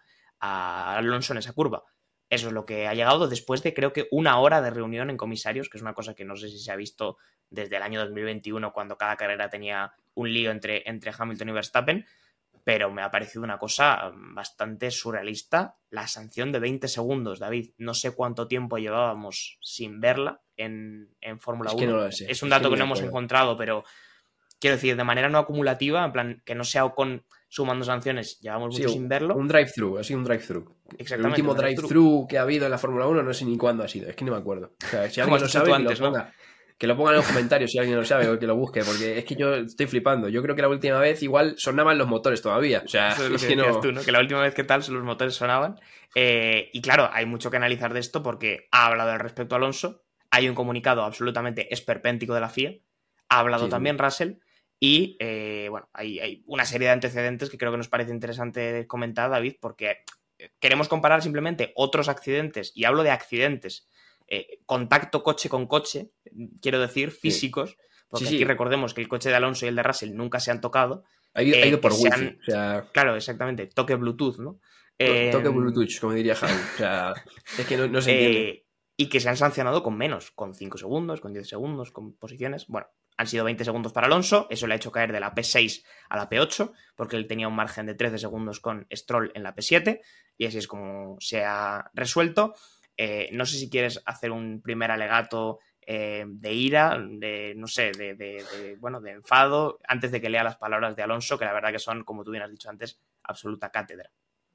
a Alonso en esa curva. Eso es lo que ha llegado después de creo que una hora de reunión en comisarios, que es una cosa que no sé si se ha visto desde el año dos mil veintiuno, cuando cada carrera tenía un lío entre, entre Hamilton y Verstappen, pero me ha parecido una cosa bastante surrealista la sanción de veinte segundos, David. No sé cuánto tiempo llevábamos sin verla en, en Fórmula es uno. Que no lo sé. Es un dato es que, que no hemos encontrado, pero quiero decir, de manera no acumulativa, en plan, que no sea con sumando sanciones, llevamos mucho sí, sin verlo. Un drive-thru, así un drive-thru. Exactamente. El último drive-thru que ha habido en la Fórmula uno no sé ni cuándo ha sido, es que no me acuerdo. O sea, si alguien lo sabe, antes, que, lo ponga, ¿no? que lo ponga en los comentarios si alguien lo sabe o que lo busque, porque es que yo estoy flipando. Yo creo que la última vez igual sonaban los motores todavía. O sea, Eso es, lo es que, que no... tú, ¿no? Que la última vez que tal los motores sonaban. Eh, y claro, hay mucho que analizar de esto porque ha hablado al respecto Alonso, hay un comunicado absolutamente esperpéntico de la F I A, ha hablado sí, también Russell. Y, eh, bueno, hay, hay una serie de antecedentes que creo que nos parece interesante comentar, David, porque queremos comparar simplemente otros accidentes, y hablo de accidentes, eh, contacto coche con coche, quiero decir, físicos, sí. porque sí, sí. aquí recordemos que el coche de Alonso y el de Russell nunca se han tocado. Ha ido, eh, ha ido por wifi, han, o sea... Claro, exactamente, toque Bluetooth, ¿no? Eh, toque Bluetooth, como diría Javi. O sea, es que no, no se entiende. Eh, y que se han sancionado con menos, con cinco segundos, con diez segundos, con posiciones, bueno... Han sido veinte segundos para Alonso, eso le ha hecho caer de la P seis a la P ocho, porque él tenía un margen de trece segundos con Stroll en la P siete, y así es como se ha resuelto. Eh, no sé si quieres hacer un primer alegato eh, de ira, de, no sé, de, de, de, bueno, de enfado, antes de que lea las palabras de Alonso, que la verdad que son, como tú bien has dicho antes, absoluta cátedra.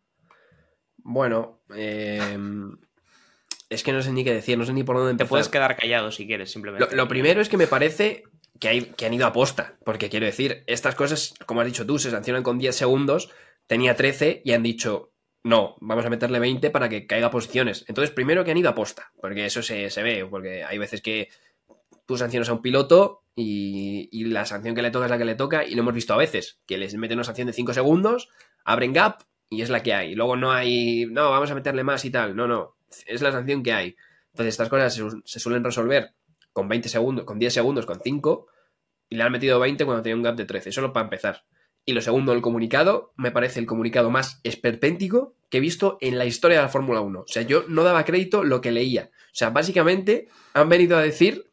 Bueno, eh... es que no sé ni qué decir, no sé ni por dónde empezar. Te puedes quedar callado si quieres, simplemente. Lo, lo primero es que me parece que, hay, que han ido a posta, porque quiero decir, estas cosas, como has dicho tú, se sancionan con diez segundos, tenía trece y han dicho, no, vamos a meterle veinte para que caiga posiciones. Entonces, primero que han ido a posta, porque eso se, se ve, porque hay veces que tú sancionas a un piloto y, y la sanción que le toca es la que le toca, y lo hemos visto a veces, que les meten una sanción de cinco segundos, abren gap y es la que hay. Y luego no hay, no, vamos a meterle más y tal, no, no. Es la sanción que hay. Entonces estas cosas se, se suelen resolver con veinte segundos, con diez segundos, con cinco, y le han metido veinte cuando tenía un gap de trece, solo para empezar. Y lo segundo, el comunicado, me parece el comunicado más esperpéntico que he visto en la historia de la Fórmula uno. O sea, yo no daba crédito lo que leía. O sea, básicamente han venido a decir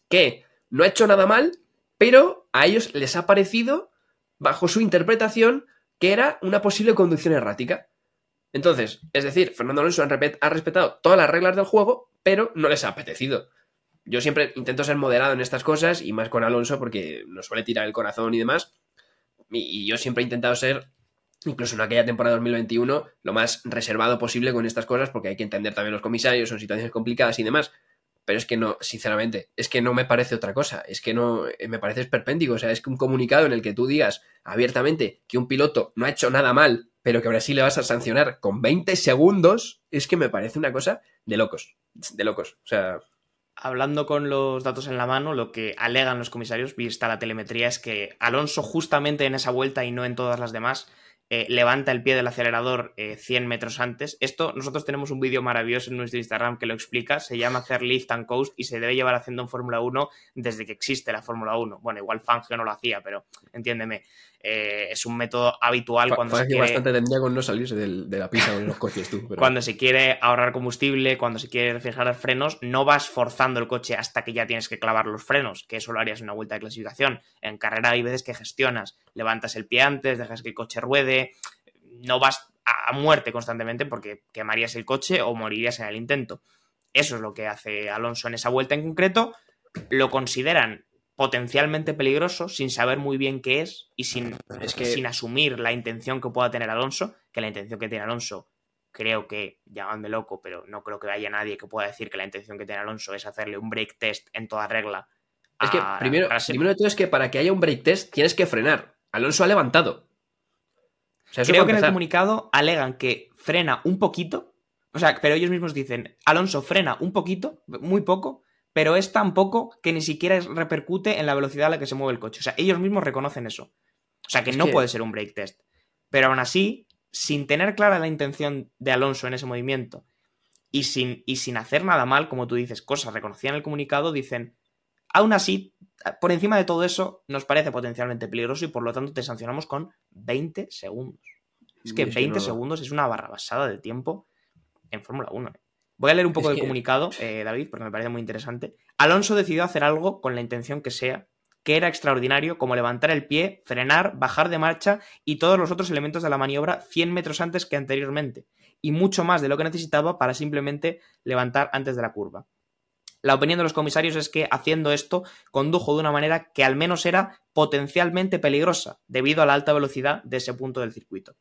que no ha hecho nada mal, pero a ellos les ha parecido, bajo su interpretación, que era una posible conducción errática. Entonces, es decir, Fernando Alonso ha respetado todas las reglas del juego, pero no les ha apetecido. Yo siempre intento ser moderado en estas cosas, y más con Alonso, porque nos suele tirar el corazón y demás. Y, y yo siempre he intentado ser, incluso en aquella temporada dos mil veintiuno, lo más reservado posible con estas cosas, porque hay que entender también los comisarios, son situaciones complicadas y demás. Pero es que no, sinceramente, es que no me parece otra cosa. Es que no, me parece esperpéntico. O sea, es que un comunicado en el que tú digas abiertamente que un piloto no ha hecho nada mal, pero que ahora sí le vas a sancionar con veinte segundos, es que me parece una cosa de locos. De locos. O sea... Hablando con los datos en la mano, lo que alegan los comisarios, vista la telemetría, es que Alonso justamente en esa vuelta y no en todas las demás, eh, levanta el pie del acelerador eh, cien metros antes. Esto, nosotros tenemos un vídeo maravilloso en nuestro Instagram que lo explica, se llama hacer lift and coast y se debe llevar haciendo en Fórmula uno desde que existe la Fórmula uno. Bueno, igual Fangio no lo hacía, pero entiéndeme. Eh, es un método habitual cuando Fangio se quiere... bastante tendría con no salirse del, de la pista con los coches tú. Pero... Cuando se quiere ahorrar combustible, cuando se quiere fijar frenos, no vas forzando el coche hasta que ya tienes que clavar los frenos, que eso lo harías en una vuelta de clasificación. En carrera hay veces que gestionas, levantas el pie antes, dejas que el coche ruede, no vas a muerte constantemente porque quemarías el coche o morirías en el intento. Eso es lo que hace Alonso en esa vuelta en concreto. Lo consideran potencialmente peligroso, sin saber muy bien qué es y sin, es que... sin asumir la intención que pueda tener Alonso, que la intención que tiene Alonso, creo que, llamadme loco, pero no creo que haya nadie que pueda decir que la intención que tiene Alonso es hacerle un brake test en toda regla. Es que a, primero, a ser... primero de todo es que para que haya un brake test tienes que frenar. Alonso ha levantado. O sea, creo que en el comunicado alegan que frena un poquito, o sea, pero ellos mismos dicen, Alonso frena un poquito, muy poco, pero es tan poco que ni siquiera repercute en la velocidad a la que se mueve el coche. O sea, ellos mismos reconocen eso. O sea, que es no que... puede ser un brake test. Pero aún así, sin tener clara la intención de Alonso en ese movimiento y sin, y sin hacer nada mal, como tú dices, cosas reconocidas en el comunicado, dicen, aún así, por encima de todo eso, nos parece potencialmente peligroso y por lo tanto te sancionamos con veinte segundos. Es que es veinte que no... segundos es una barrabasada de tiempo en Fórmula uno. Voy a leer un poco es del que... comunicado, eh, David, porque me parece muy interesante. Alonso decidió hacer algo con la intención que sea, que era extraordinario, como levantar el pie, frenar, bajar de marcha y todos los otros elementos de la maniobra cien metros antes que anteriormente, y mucho más de lo que necesitaba para simplemente levantar antes de la curva. La opinión de los comisarios es que haciendo esto condujo de una manera que al menos era potencialmente peligrosa, debido a la alta velocidad de ese punto del circuito.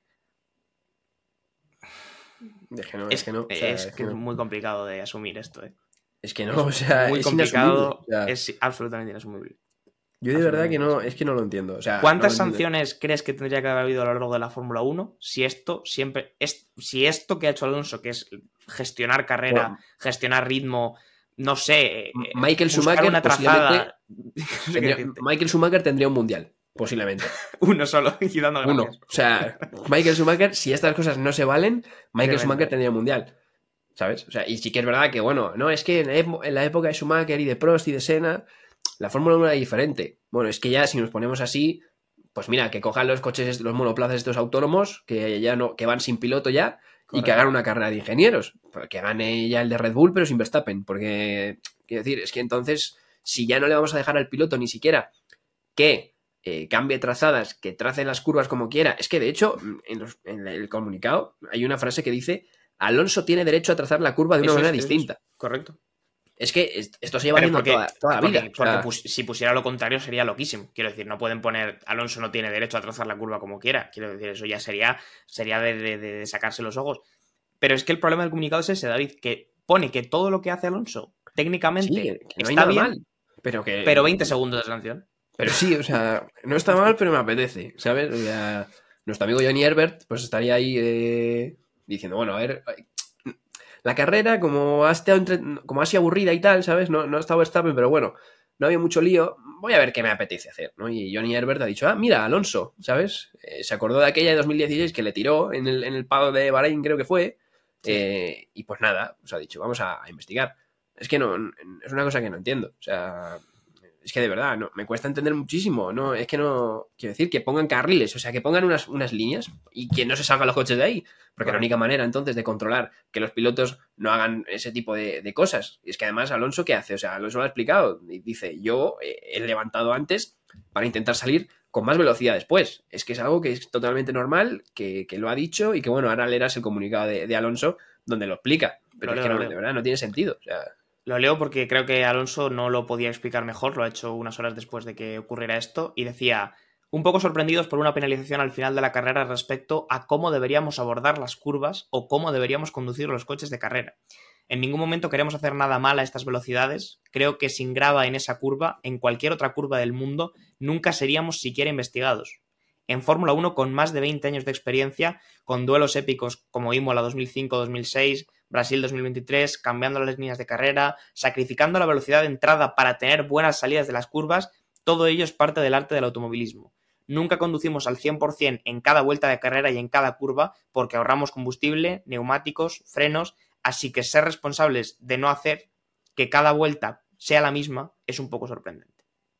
Es que no, es, es que no. O sea, es, es que no. es muy complicado de asumir esto, ¿eh? Es que no, o sea, muy es complicado, o sea, es absolutamente inasumible. Yo de verdad que no, es que no lo entiendo. O sea, ¿cuántas no sanciones crees que tendría que haber habido a lo largo de la Fórmula uno si esto siempre es, si esto que ha hecho Alonso, que es gestionar carrera, bueno, gestionar ritmo, no sé, Michael Schumacher una trazada, no sé tendría, Michael Schumacher tendría un mundial, posiblemente. Uno solo, y dando gracias. Uno. O sea, Michael Schumacher, si estas cosas no se valen, Michael Schumacher tendría un mundial. ¿Sabes? O sea, y sí que es verdad que, bueno, no, es que en la época de Schumacher y de Prost y de Senna, la Fórmula uno era diferente. Bueno, es que ya si nos ponemos así, pues mira, que cojan los coches, los monoplazas estos autónomos, que ya no, que van sin piloto ya, correcto, y que hagan una carrera de ingenieros. Que gane ya el de Red Bull, pero sin Verstappen. Porque, quiero decir, es que entonces, si ya no le vamos a dejar al piloto ni siquiera que eh, cambie trazadas, que trace las curvas como quiera. Es que, de hecho, en, los, en el comunicado hay una frase que dice: Alonso tiene derecho a trazar la curva de una eso manera es, distinta. Es, correcto. Es que esto se lleva haciendo toda, toda la porque, vida. Porque o sea, pus, si pusiera lo contrario sería loquísimo. Quiero decir, no pueden poner Alonso no tiene derecho a trazar la curva como quiera. Quiero decir, eso ya sería, sería de, de, de sacarse los ojos. Pero es que el problema del comunicado es ese, David, que pone que todo lo que hace Alonso técnicamente sí, que no está bien, mal, pero, que, pero veinte segundos de sanción. Pero sí, o sea, no está mal, pero me apetece, ¿sabes? O sea, nuestro amigo Johnny Herbert pues estaría ahí eh, diciendo, bueno, a ver, la carrera como ha estado entre, como ha sido aburrida y tal, ¿sabes? No, no ha estado Verstappen, pero bueno, no había mucho lío, voy a ver qué me apetece hacer, ¿no? Y Johnny Herbert ha dicho, ah, mira, Alonso, ¿sabes? Eh, se acordó de aquella de dos mil dieciséis que le tiró en el, en el pado de Bahrein, creo que fue, sí. eh, y pues nada, pues ha dicho, vamos a, a investigar. Es que no, es una cosa que no entiendo, o sea... es que de verdad, no, me cuesta entender muchísimo. No, es que no, quiero decir, que pongan carriles, o sea, que pongan unas, unas líneas y que no se salgan los coches de ahí. Porque la única manera entonces de controlar que los pilotos no hagan ese tipo de, de cosas. Y es que además Alonso, ¿qué hace? O sea, Alonso lo ha explicado. Y dice, yo he levantado antes para intentar salir con más velocidad después. Es que es algo que es totalmente normal, que, que lo ha dicho y que bueno, ahora leerás el comunicado de, de Alonso donde lo explica. Pero lo es leo, que no, de verdad no tiene sentido. O sea... Lo leo porque creo que Alonso no lo podía explicar mejor, lo ha hecho unas horas después de que ocurriera esto, y decía, un poco sorprendidos por una penalización al final de la carrera respecto a cómo deberíamos abordar las curvas o cómo deberíamos conducir los coches de carrera. En ningún momento queremos hacer nada mal a estas velocidades. Creo que sin grava en esa curva, en cualquier otra curva del mundo, nunca seríamos siquiera investigados. En Fórmula uno, con más de veinte años de experiencia, con duelos épicos como Imola dos mil cinco dos mil seis, Brasil dos mil veintitrés, cambiando las líneas de carrera, sacrificando la velocidad de entrada para tener buenas salidas de las curvas, todo ello es parte del arte del automovilismo. Nunca conducimos al cien por ciento en cada vuelta de carrera y en cada curva porque ahorramos combustible, neumáticos, frenos, así que ser responsables de no hacer que cada vuelta sea la misma es un poco sorprendente.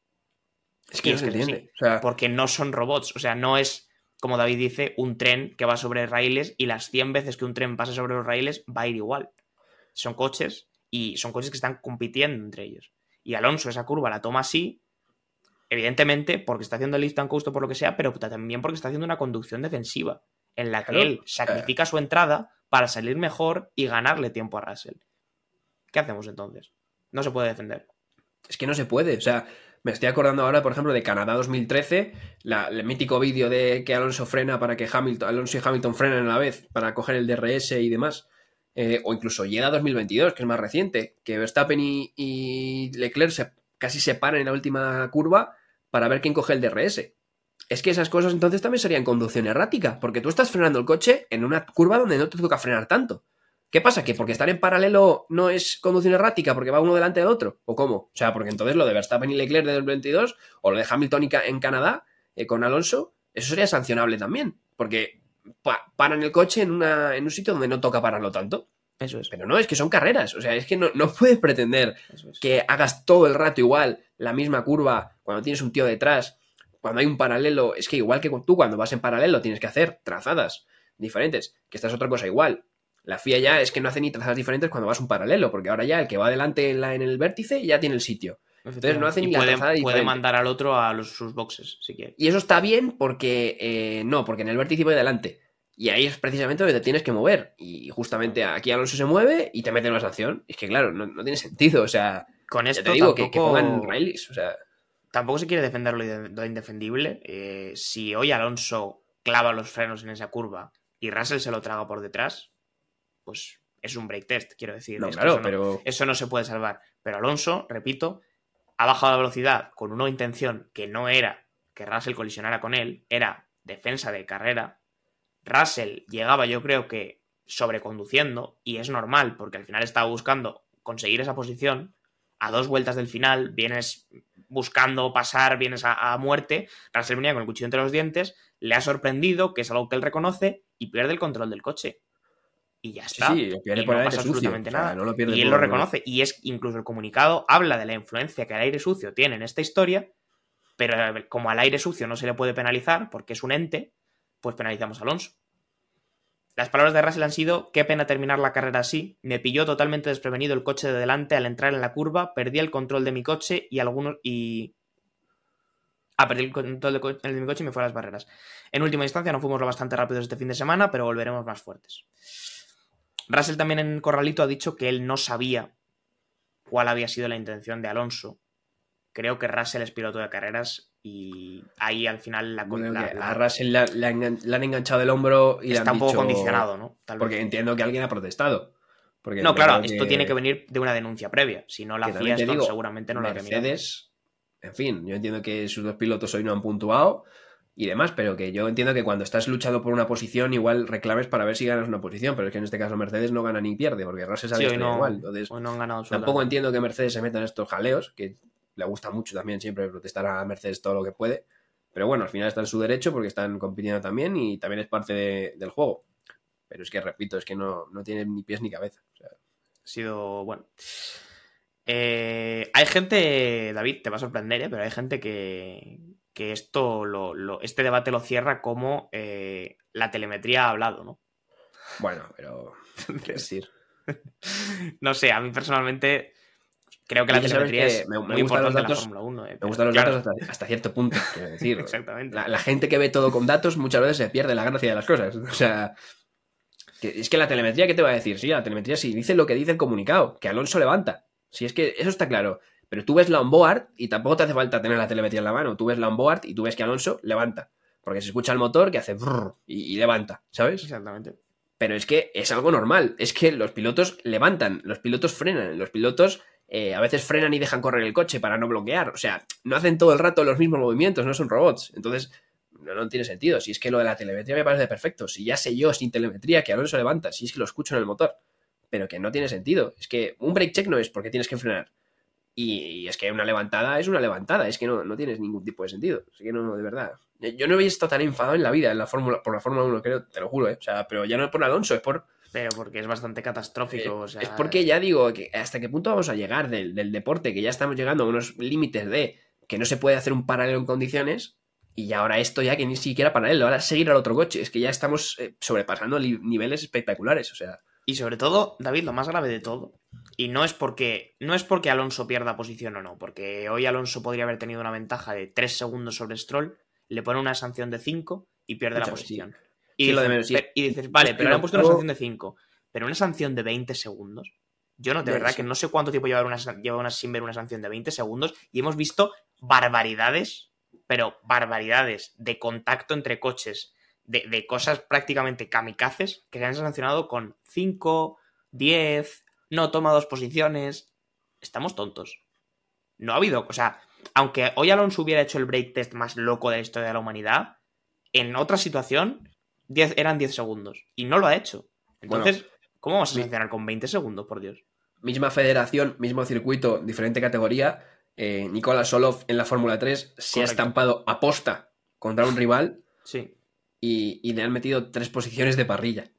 Es que no se entiende. Sí, o sea... porque no son robots, o sea, no es, como David dice, un tren que va sobre raíles y las cien veces que un tren pase sobre los raíles va a ir igual. Son coches y son coches que están compitiendo entre ellos. Y Alonso esa curva la toma así, evidentemente porque está haciendo el lift and coast por lo que sea, pero también porque está haciendo una conducción defensiva en la que claro, él sacrifica su entrada para salir mejor y ganarle tiempo a Russell. ¿Qué hacemos entonces? No se puede defender. Es que no se puede, o sea... Me estoy acordando ahora, por ejemplo, de Canadá dos mil trece, la, el mítico vídeo de que Alonso frena para que Hamilton, Alonso y Hamilton frenen a la vez para coger el D R S y demás. Eh, o incluso Jeddah dos mil veintidós, que es más reciente, que Verstappen y, y Leclerc se, casi se paran en la última curva para ver quién coge el D R S. Es que esas cosas entonces también serían conducción errática, porque tú estás frenando el coche en una curva donde no te toca frenar tanto. ¿Qué pasa? ¿Que porque estar en paralelo no es conducción errática porque va uno delante del otro? ¿O cómo? O sea, porque entonces lo de Verstappen y Leclerc de dos mil veintidós o lo de Hamilton en Canadá eh, con Alonso, eso sería sancionable también. Porque pa- paran el coche en, una, en un sitio donde no toca pararlo tanto. Eso es. Pero no, es que son carreras. O sea, es que no, no puedes pretender es. que hagas todo el rato igual la misma curva cuando tienes un tío detrás, cuando hay un paralelo. Es que igual que tú cuando vas en paralelo tienes que hacer trazadas diferentes. Que esta es otra cosa igual. La F I A ya es que no hace ni trazadas diferentes cuando vas un paralelo, porque ahora ya el que va adelante en, la, en el vértice ya tiene el sitio. Entonces no hace ni y puede, la trazada diferente. Puede mandar al otro a los, sus boxes, si quiere. Y eso está bien porque... Eh, no, porque en el vértice voy adelante. Y ahí es precisamente donde te tienes que mover. Y justamente aquí Alonso se mueve y te mete una sanción. Es que claro, no, no tiene sentido, o sea... Con esto te digo, tampoco... que, que pongan raíles, o sea... Tampoco se quiere defender lo indefendible. Eh, si hoy Alonso clava los frenos en esa curva y Russell se lo traga por detrás, pues... es un break test, quiero decir. No, es claro, eso, no, pero... eso no se puede salvar. Pero Alonso, repito, ha bajado la velocidad con una intención que no era que Russell colisionara con él, era defensa de carrera. Russell llegaba, yo creo que sobreconduciendo, y es normal, porque al final estaba buscando conseguir esa posición. A dos vueltas del final, vienes buscando pasar, vienes a, a muerte. Russell venía con el cuchillo entre los dientes, le ha sorprendido, que es algo que él reconoce, y pierde el control del coche. Y ya está. Sí, sí, y no pasa absolutamente sucio, nada. O sea, no lo pierde y él lo reconoce. Y es incluso el comunicado habla de la influencia que el aire sucio tiene en esta historia, pero como al aire sucio no se le puede penalizar porque es un ente, pues penalizamos a Alonso. Las palabras de Russell han sido: qué pena terminar la carrera así. Me pilló totalmente desprevenido el coche de delante al entrar en la curva, perdí el control de mi coche y algunos... y Ah, perdí el control de, co- de mi coche y me fue a las barreras. En última instancia no fuimos lo bastante rápidos este fin de semana, pero volveremos más fuertes. Russell también en Corralito ha dicho que él no sabía cuál había sido la intención de Alonso. Creo que Russell es piloto de carreras y ahí al final la... Bueno, la, la la a Russell la, la engan- le han enganchado el hombro y está le han un poco dicho... condicionado, ¿no? Tal porque vez. entiendo que alguien ha protestado. Porque No, claro, que... esto tiene que venir de una denuncia previa. Si no, la que F I A te esto digo, seguramente no lo habría mirado. Mercedes, en fin, yo entiendo que sus dos pilotos hoy no han puntuado y demás, pero que yo entiendo que cuando estás luchando por una posición igual reclames para ver si ganas una posición, pero es que en este caso Mercedes no gana ni pierde, porque Russell sabe Sí, que hoy está no, igual. Entonces, hoy no han ganado tampoco entiendo que Mercedes se meta en estos jaleos, que le gusta mucho también siempre protestar a Mercedes todo lo que puede, pero bueno, al final está en su derecho porque están compitiendo también y también es parte de, del juego. Pero es que, repito, es que no, no tiene ni pies ni cabeza. O sea, ha sido, bueno... Eh, hay gente, David, te va a sorprender, ¿eh? Pero hay gente que, que esto lo, lo, este debate lo cierra como eh, la telemetría ha hablado, ¿no? Bueno, pero... ¿qué decir? No sé, a mí personalmente creo que la telemetría que es me, me muy gustan los importante datos, en la Fórmula uno. Eh, me gustan los claro. datos hasta, hasta cierto punto, quiero decir. Exactamente. La, la gente que ve todo con datos muchas veces se pierde la gracia de las cosas. O sea, que, es que la telemetría, ¿qué te va a decir? Sí, la telemetría sí dice lo que dice el comunicado, que Alonso levanta. Si es que eso está claro. Pero tú ves la onboard y tampoco te hace falta tener la telemetría en la mano. Tú ves la onboard y tú ves que Alonso levanta. Porque se escucha el motor que hace brrr y, y levanta, ¿sabes? Exactamente. Pero es que es algo normal. Es que los pilotos levantan, los pilotos frenan, los pilotos eh, a veces frenan y dejan correr el coche para no bloquear. O sea, no hacen todo el rato los mismos movimientos, no son robots. Entonces, no, no tiene sentido. Si es que lo de la telemetría me parece perfecto. Si ya sé yo sin telemetría que Alonso levanta, si es que lo escucho en el motor. Pero que no tiene sentido. Es que un brake check no es porque tienes que frenar. Y, y es que una levantada es una levantada. Es que no, no tienes ningún tipo de sentido. Es que no, de verdad. Yo no había estado tan enfadado en la vida en la Fórmula, por la Fórmula uno, creo, te lo juro, ¿eh? O sea, pero ya no es por Alonso, es por... Pero porque es bastante catastrófico, eh, o sea... Es porque ya digo, que hasta qué punto vamos a llegar del, del deporte, que ya estamos llegando a unos límites de que no se puede hacer un paralelo en condiciones, y ahora esto ya que ni siquiera paralelo, ahora seguir al otro coche. Es que ya estamos eh, sobrepasando li- niveles espectaculares, o sea... Y sobre todo, David, lo más grave de todo, y no es porque no es porque Alonso pierda posición o no, porque hoy Alonso podría haber tenido una ventaja de tres segundos sobre Stroll, le pone una sanción de cinco y pierde Escucha, la posición. sí. Y, Sí, dices, lo de menos, sí. pe- y dices, vale, Es que pero le han puesto una todo- sanción de cinco, pero una sanción de veinte segundos. Yo no, de Ya, verdad sí. que no sé cuánto tiempo lleva, una, lleva una, sin ver una sanción de veinte segundos y hemos visto barbaridades, pero barbaridades de contacto entre coches, de, de cosas prácticamente kamikazes que se han sancionado con cinco, diez, no toma dos posiciones. Estamos tontos. No ha habido, o sea, aunque hoy Alonso hubiera hecho el brake test más loco de la historia de la humanidad, en otra situación diez, eran diez segundos y no lo ha hecho. Entonces, Bueno, ¿cómo vamos a mi- sancionar con veinte segundos, por Dios? Misma federación, mismo circuito, diferente categoría. Eh, Nikola Solov en la Fórmula tres se ha Correcto. estampado a posta contra un rival Sí, y, y le han metido tres posiciones de parrilla.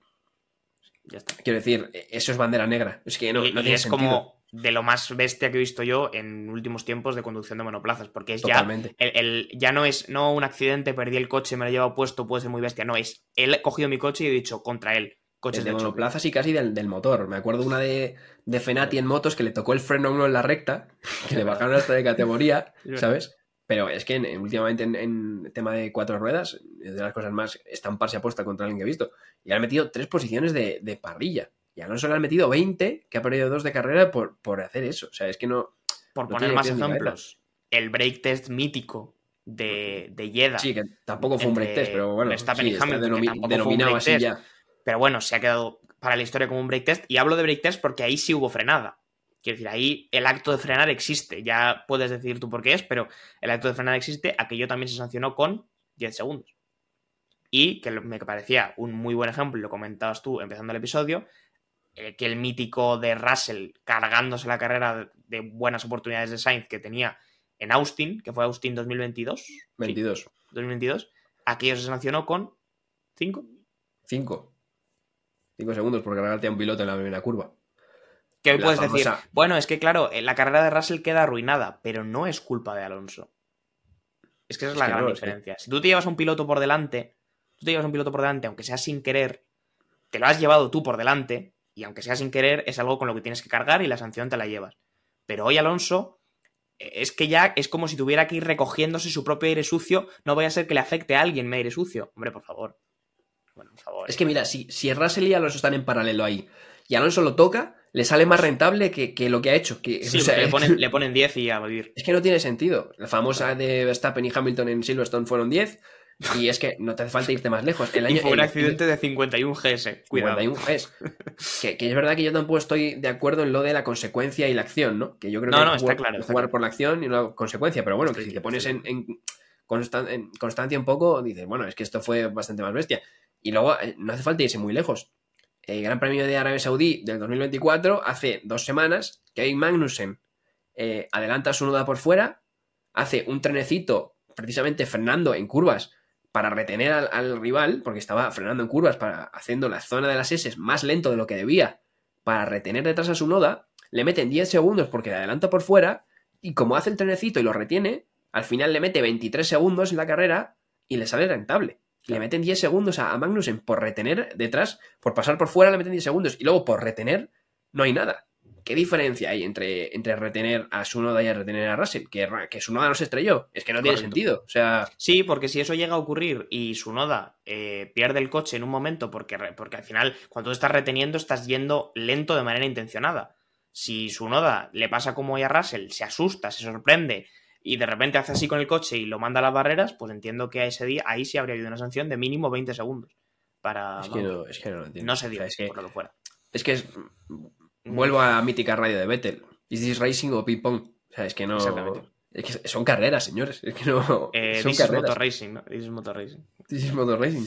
ya está. Quiero decir, eso es bandera negra. Es que no, y no y tiene es sentido. como de lo más bestia que he visto yo en últimos tiempos de conducción de monoplazas, porque es Totalmente. ya el, el- ya no es no un accidente, perdí el coche, me lo he llevado puesto, puede ser muy bestia, no, es él ha cogido mi coche y he dicho contra él, coches El de de choque. monoplazas y casi del, del motor. Me acuerdo una de, de Fenati en motos que le tocó el freno a uno en la recta, que le bajaron hasta de categoría, ¿sabes? Pero es que en- últimamente en, en tema de cuatro ruedas, es de las cosas más estamparse aposta contra alguien que he visto. Y le han metido tres posiciones de, de parrilla. Y a Alonso le han metido veinte, que ha perdido dos de carrera por, por hacer eso. O sea, es que no... Por no poner tiene más pies ni ejemplos, el break test mítico de, de Jeddah. Sí, que tampoco fue un break entre test, pero bueno, Verstappen sí, y está Hamilton, denomi- que tampoco fue un denominado break así test. ya. Pero bueno, se ha quedado para la historia como un break test. Y hablo de break test porque ahí sí hubo frenada. Quiero decir, ahí el acto de frenar existe. Ya puedes decir tú por qué es, pero el acto de frenar existe. Aquello también se sancionó con diez segundos. Y que me parecía un muy buen ejemplo, lo comentabas tú empezando el episodio, eh, que el mítico de Russell cargándose la carrera de buenas oportunidades de Sainz que tenía en Austin, que fue Austin dos mil veintidós. veintidós. Sí, dos mil veintidós. Aquello se sancionó con cinco. cinco. cinco segundos por cargarte a un piloto en la primera curva. Que hoy La puedes famosa... decir, bueno, es que claro, la carrera de Russell queda arruinada, pero no es culpa de Alonso. Es que esa es, Es la que gran no, es diferencia. Si tú te llevas a un piloto por delante, tú te llevas a un piloto por delante, aunque sea sin querer, te lo has llevado tú por delante, y aunque sea sin querer, es algo con lo que tienes que cargar y la sanción te la llevas. Pero hoy Alonso es que ya es como si tuviera que ir recogiéndose su propio aire sucio, no vaya a ser que le afecte a alguien mi aire sucio. Hombre, por favor. Bueno, por favor. Es que mira, si, si Russell y Alonso están en paralelo ahí y Alonso lo toca, le sale más rentable que, que lo que ha hecho. Que, Sí, o sea, le ponen, le ponen diez y a vivir. Es que no tiene sentido. La famosa de Verstappen y Hamilton en Silverstone fueron diez y es que no te hace falta irte más lejos. El año, y fue un el- accidente de cincuenta y uno G S. Cuidado. cincuenta y uno Gs. Que, que es verdad que yo tampoco estoy de acuerdo en lo de la consecuencia y la acción, ¿no? Que yo creo No, que no, hay que está jugar, claro, está jugar claro. por la acción y la consecuencia, pero bueno, que Estoy- si te pones en, estoy- en, constan- en constancia un poco, dices, bueno, es que esto fue bastante más bestia. Y luego eh, no hace falta irse muy lejos. El Gran Premio de Arabia Saudí del dos mil veinticuatro, hace dos semanas, Kevin Magnussen eh, adelanta su nuda por fuera, hace un trenecito precisamente frenando en curvas para retener al, al rival, porque estaba frenando en curvas, para haciendo la zona de las S más lento de lo que debía, para retener detrás a su noda, le meten diez segundos porque le adelanta por fuera y como hace el trenecito y lo retiene, al final le mete veintitrés segundos en la carrera y le sale rentable. Le meten diez segundos a Magnussen por retener detrás, por pasar por fuera le meten diez segundos y luego por retener no hay nada. ¿Qué diferencia hay entre, entre retener a Tsunoda y a retener a Russell? Que, que Tsunoda no se estrelló. Es que no tiene sentido. O sea... Sí, porque si eso llega a ocurrir y Tsunoda eh, pierde el coche en un momento, porque, porque al final, cuando tú estás reteniendo, estás yendo lento de manera intencionada. Si Tsunoda le pasa como a Russell, se asusta, se sorprende y de repente hace así con el coche y lo manda a las barreras, pues entiendo que a ese día ahí sí habría habido una sanción de mínimo veinte segundos. Para, es, que no, es que no lo entiendo. No se dio, o sea, es que, por lo que fuera. Es que es... Vuelvo a mítica radio de Vettel. ¿Is this racing o ping pong? O sea, es que no... Exactamente. Es que son carreras, señores. Es que no... Eh, son this carreras. is motor racing, ¿no? This is motor racing. This is motor racing.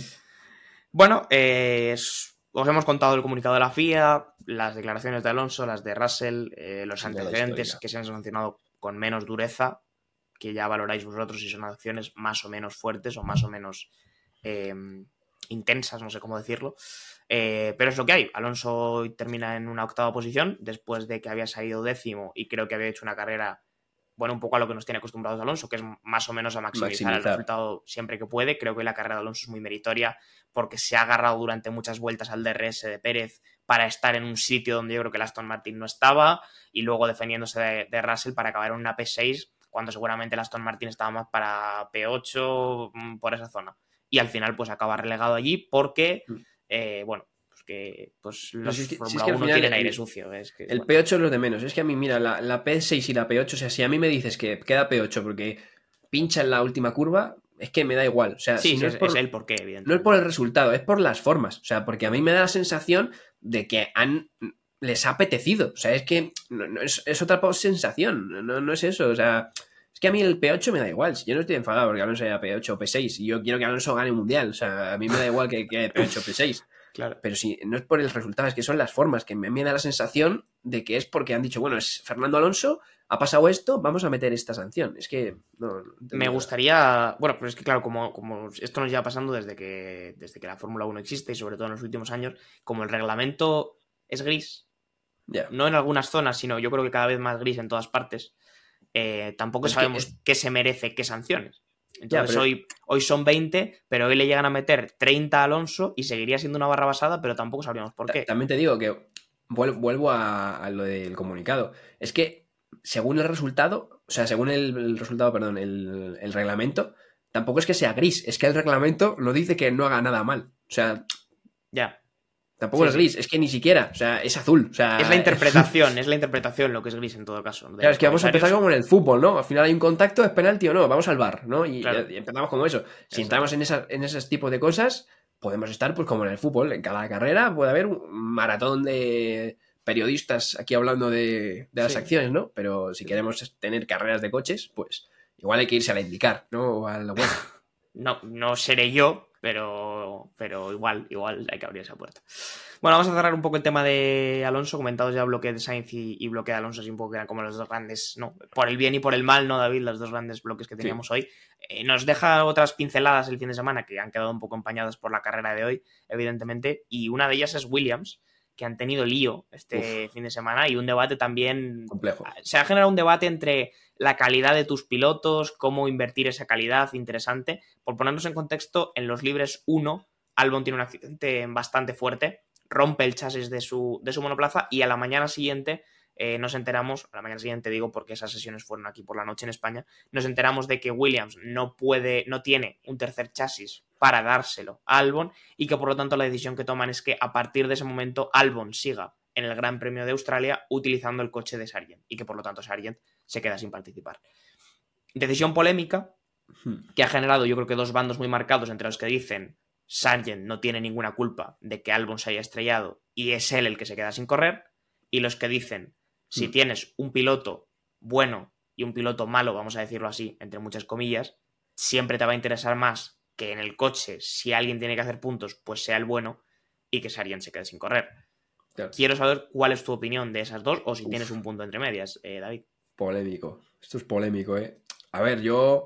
Bueno, eh, os hemos contado el comunicado de la F I A, las declaraciones de Alonso, las de Russell, eh, los antecedentes que se han sancionado con menos dureza, que ya valoráis vosotros si son acciones más o menos fuertes o más o menos eh, intensas, no sé cómo decirlo. Eh, pero es lo que hay. Alonso termina en una octava posición después de que había salido décimo y creo que había hecho una carrera, bueno, un poco a lo que nos tiene acostumbrados Alonso, que es más o menos a maximizar, maximizar el resultado siempre que puede. Creo que la carrera de Alonso es muy meritoria porque se ha agarrado durante muchas vueltas al D R S de Pérez para estar en un sitio donde yo creo que el Aston Martin no estaba y luego defendiéndose de, de Russell para acabar en una P seis cuando seguramente el Aston Martin estaba más para P ocho por esa zona. Y al final pues acaba relegado allí porque, eh, bueno, pues que pues los si es que, Fórmula si es que uno final, tienen el, aire sucio. Es que, el bueno. P ocho es lo de menos. Es que a mí, mira, la, la P seis y la P ocho, o sea, si a mí me dices que queda P ocho porque pincha en la última curva, es que me da igual. O sea, sí, si sí no es, es, por, es el porqué, evidentemente. No es por el resultado, es por las formas. O sea, porque a mí me da la sensación de que han... les ha apetecido. O sea, es que no, no, es, es otra sensación. No, no es eso. O sea, es que a mí el P ocho me da igual. Si yo no estoy enfadado porque Alonso haya P ocho o P seis y yo quiero que Alonso gane un mundial. O sea, a mí me da igual que quede P ocho o P seis. Claro. Pero si no es por el resultado, es que son las formas, que me, me da la sensación de que es porque han dicho, bueno, es Fernando Alonso, ha pasado esto, vamos a meter esta sanción. Es que no, no me gustaría, bueno, pero es que claro, como, como esto nos lleva pasando desde que, desde que la Fórmula uno existe y sobre todo en los últimos años, como el reglamento es gris, yeah. no en algunas zonas, sino yo creo que cada vez más gris en todas partes, eh, tampoco es sabemos que es... qué se merece, qué sanciones. Entonces ya, pero... hoy, hoy son veinte, pero hoy le llegan a meter treinta a Alonso y seguiría siendo una barra basada, pero tampoco sabríamos por qué. También te digo que vuelvo a, a lo del comunicado. Es que según el resultado, o sea, según el, el resultado, perdón, el, el reglamento, tampoco es que sea gris, es que el reglamento no dice que no haga nada mal. O sea, ya. Tampoco sí, es gris, sí. es que ni siquiera, o sea, es azul. O sea, es la interpretación, es la interpretación lo que es gris en todo caso. Claro, es que vamos a empezar como en el fútbol, ¿no? Al final hay un contacto, es penalti o no, vamos al V A R, ¿no? Y, claro. y empezamos como eso. Si entramos en, esa, en esos tipos de cosas, podemos estar pues como en el fútbol. En cada carrera puede haber un maratón de periodistas aquí hablando de, de las sí. acciones, ¿no? Pero si queremos tener carreras de coches, pues igual hay que irse a la IndyCar, ¿no? O a la bueno. no, no seré yo, pero, pero igual, igual hay que abrir esa puerta. Bueno, vamos a cerrar un poco el tema de Alonso, comentados ya bloque de Sainz y, y bloque de Alonso, así un poco que eran como los dos grandes, ¿no? Por el bien y por el mal, ¿no, David? Los dos grandes bloques que teníamos sí. hoy. Eh, nos deja otras pinceladas el fin de semana que han quedado un poco empañadas por la carrera de hoy, evidentemente, y una de ellas es Williams, que han tenido lío este Uf. fin de semana y un debate también... complejo. Se ha generado un debate entre la calidad de tus pilotos, cómo invertir esa calidad, interesante. Por ponernos en contexto, en los libres uno, Albon tiene un accidente bastante fuerte, rompe el chasis de su, de su monoplaza y a la mañana siguiente eh, nos enteramos, a la mañana siguiente digo porque esas sesiones fueron aquí por la noche en España, nos enteramos de que Williams no puede, no tiene un tercer chasis para dárselo a Albon y que por lo tanto la decisión que toman es que a partir de ese momento Albon siga en el Gran Premio de Australia utilizando el coche de Sargent y que por lo tanto Sargent se queda sin participar. Decisión polémica que ha generado yo creo que dos bandos muy marcados entre los que dicen Sargent no tiene ninguna culpa de que Albon se haya estrellado y es él el que se queda sin correr, y los que dicen, si mm. tienes un piloto bueno y un piloto malo, vamos a decirlo así, entre muchas comillas, siempre te va a interesar más que en el coche, si alguien tiene que hacer puntos, pues sea el bueno y que Sargent se quede sin correr. Claro. Quiero saber cuál es tu opinión de esas dos o si Uf. tienes un punto entre medias, eh, David. Polémico. Esto es polémico, ¿eh? A ver, yo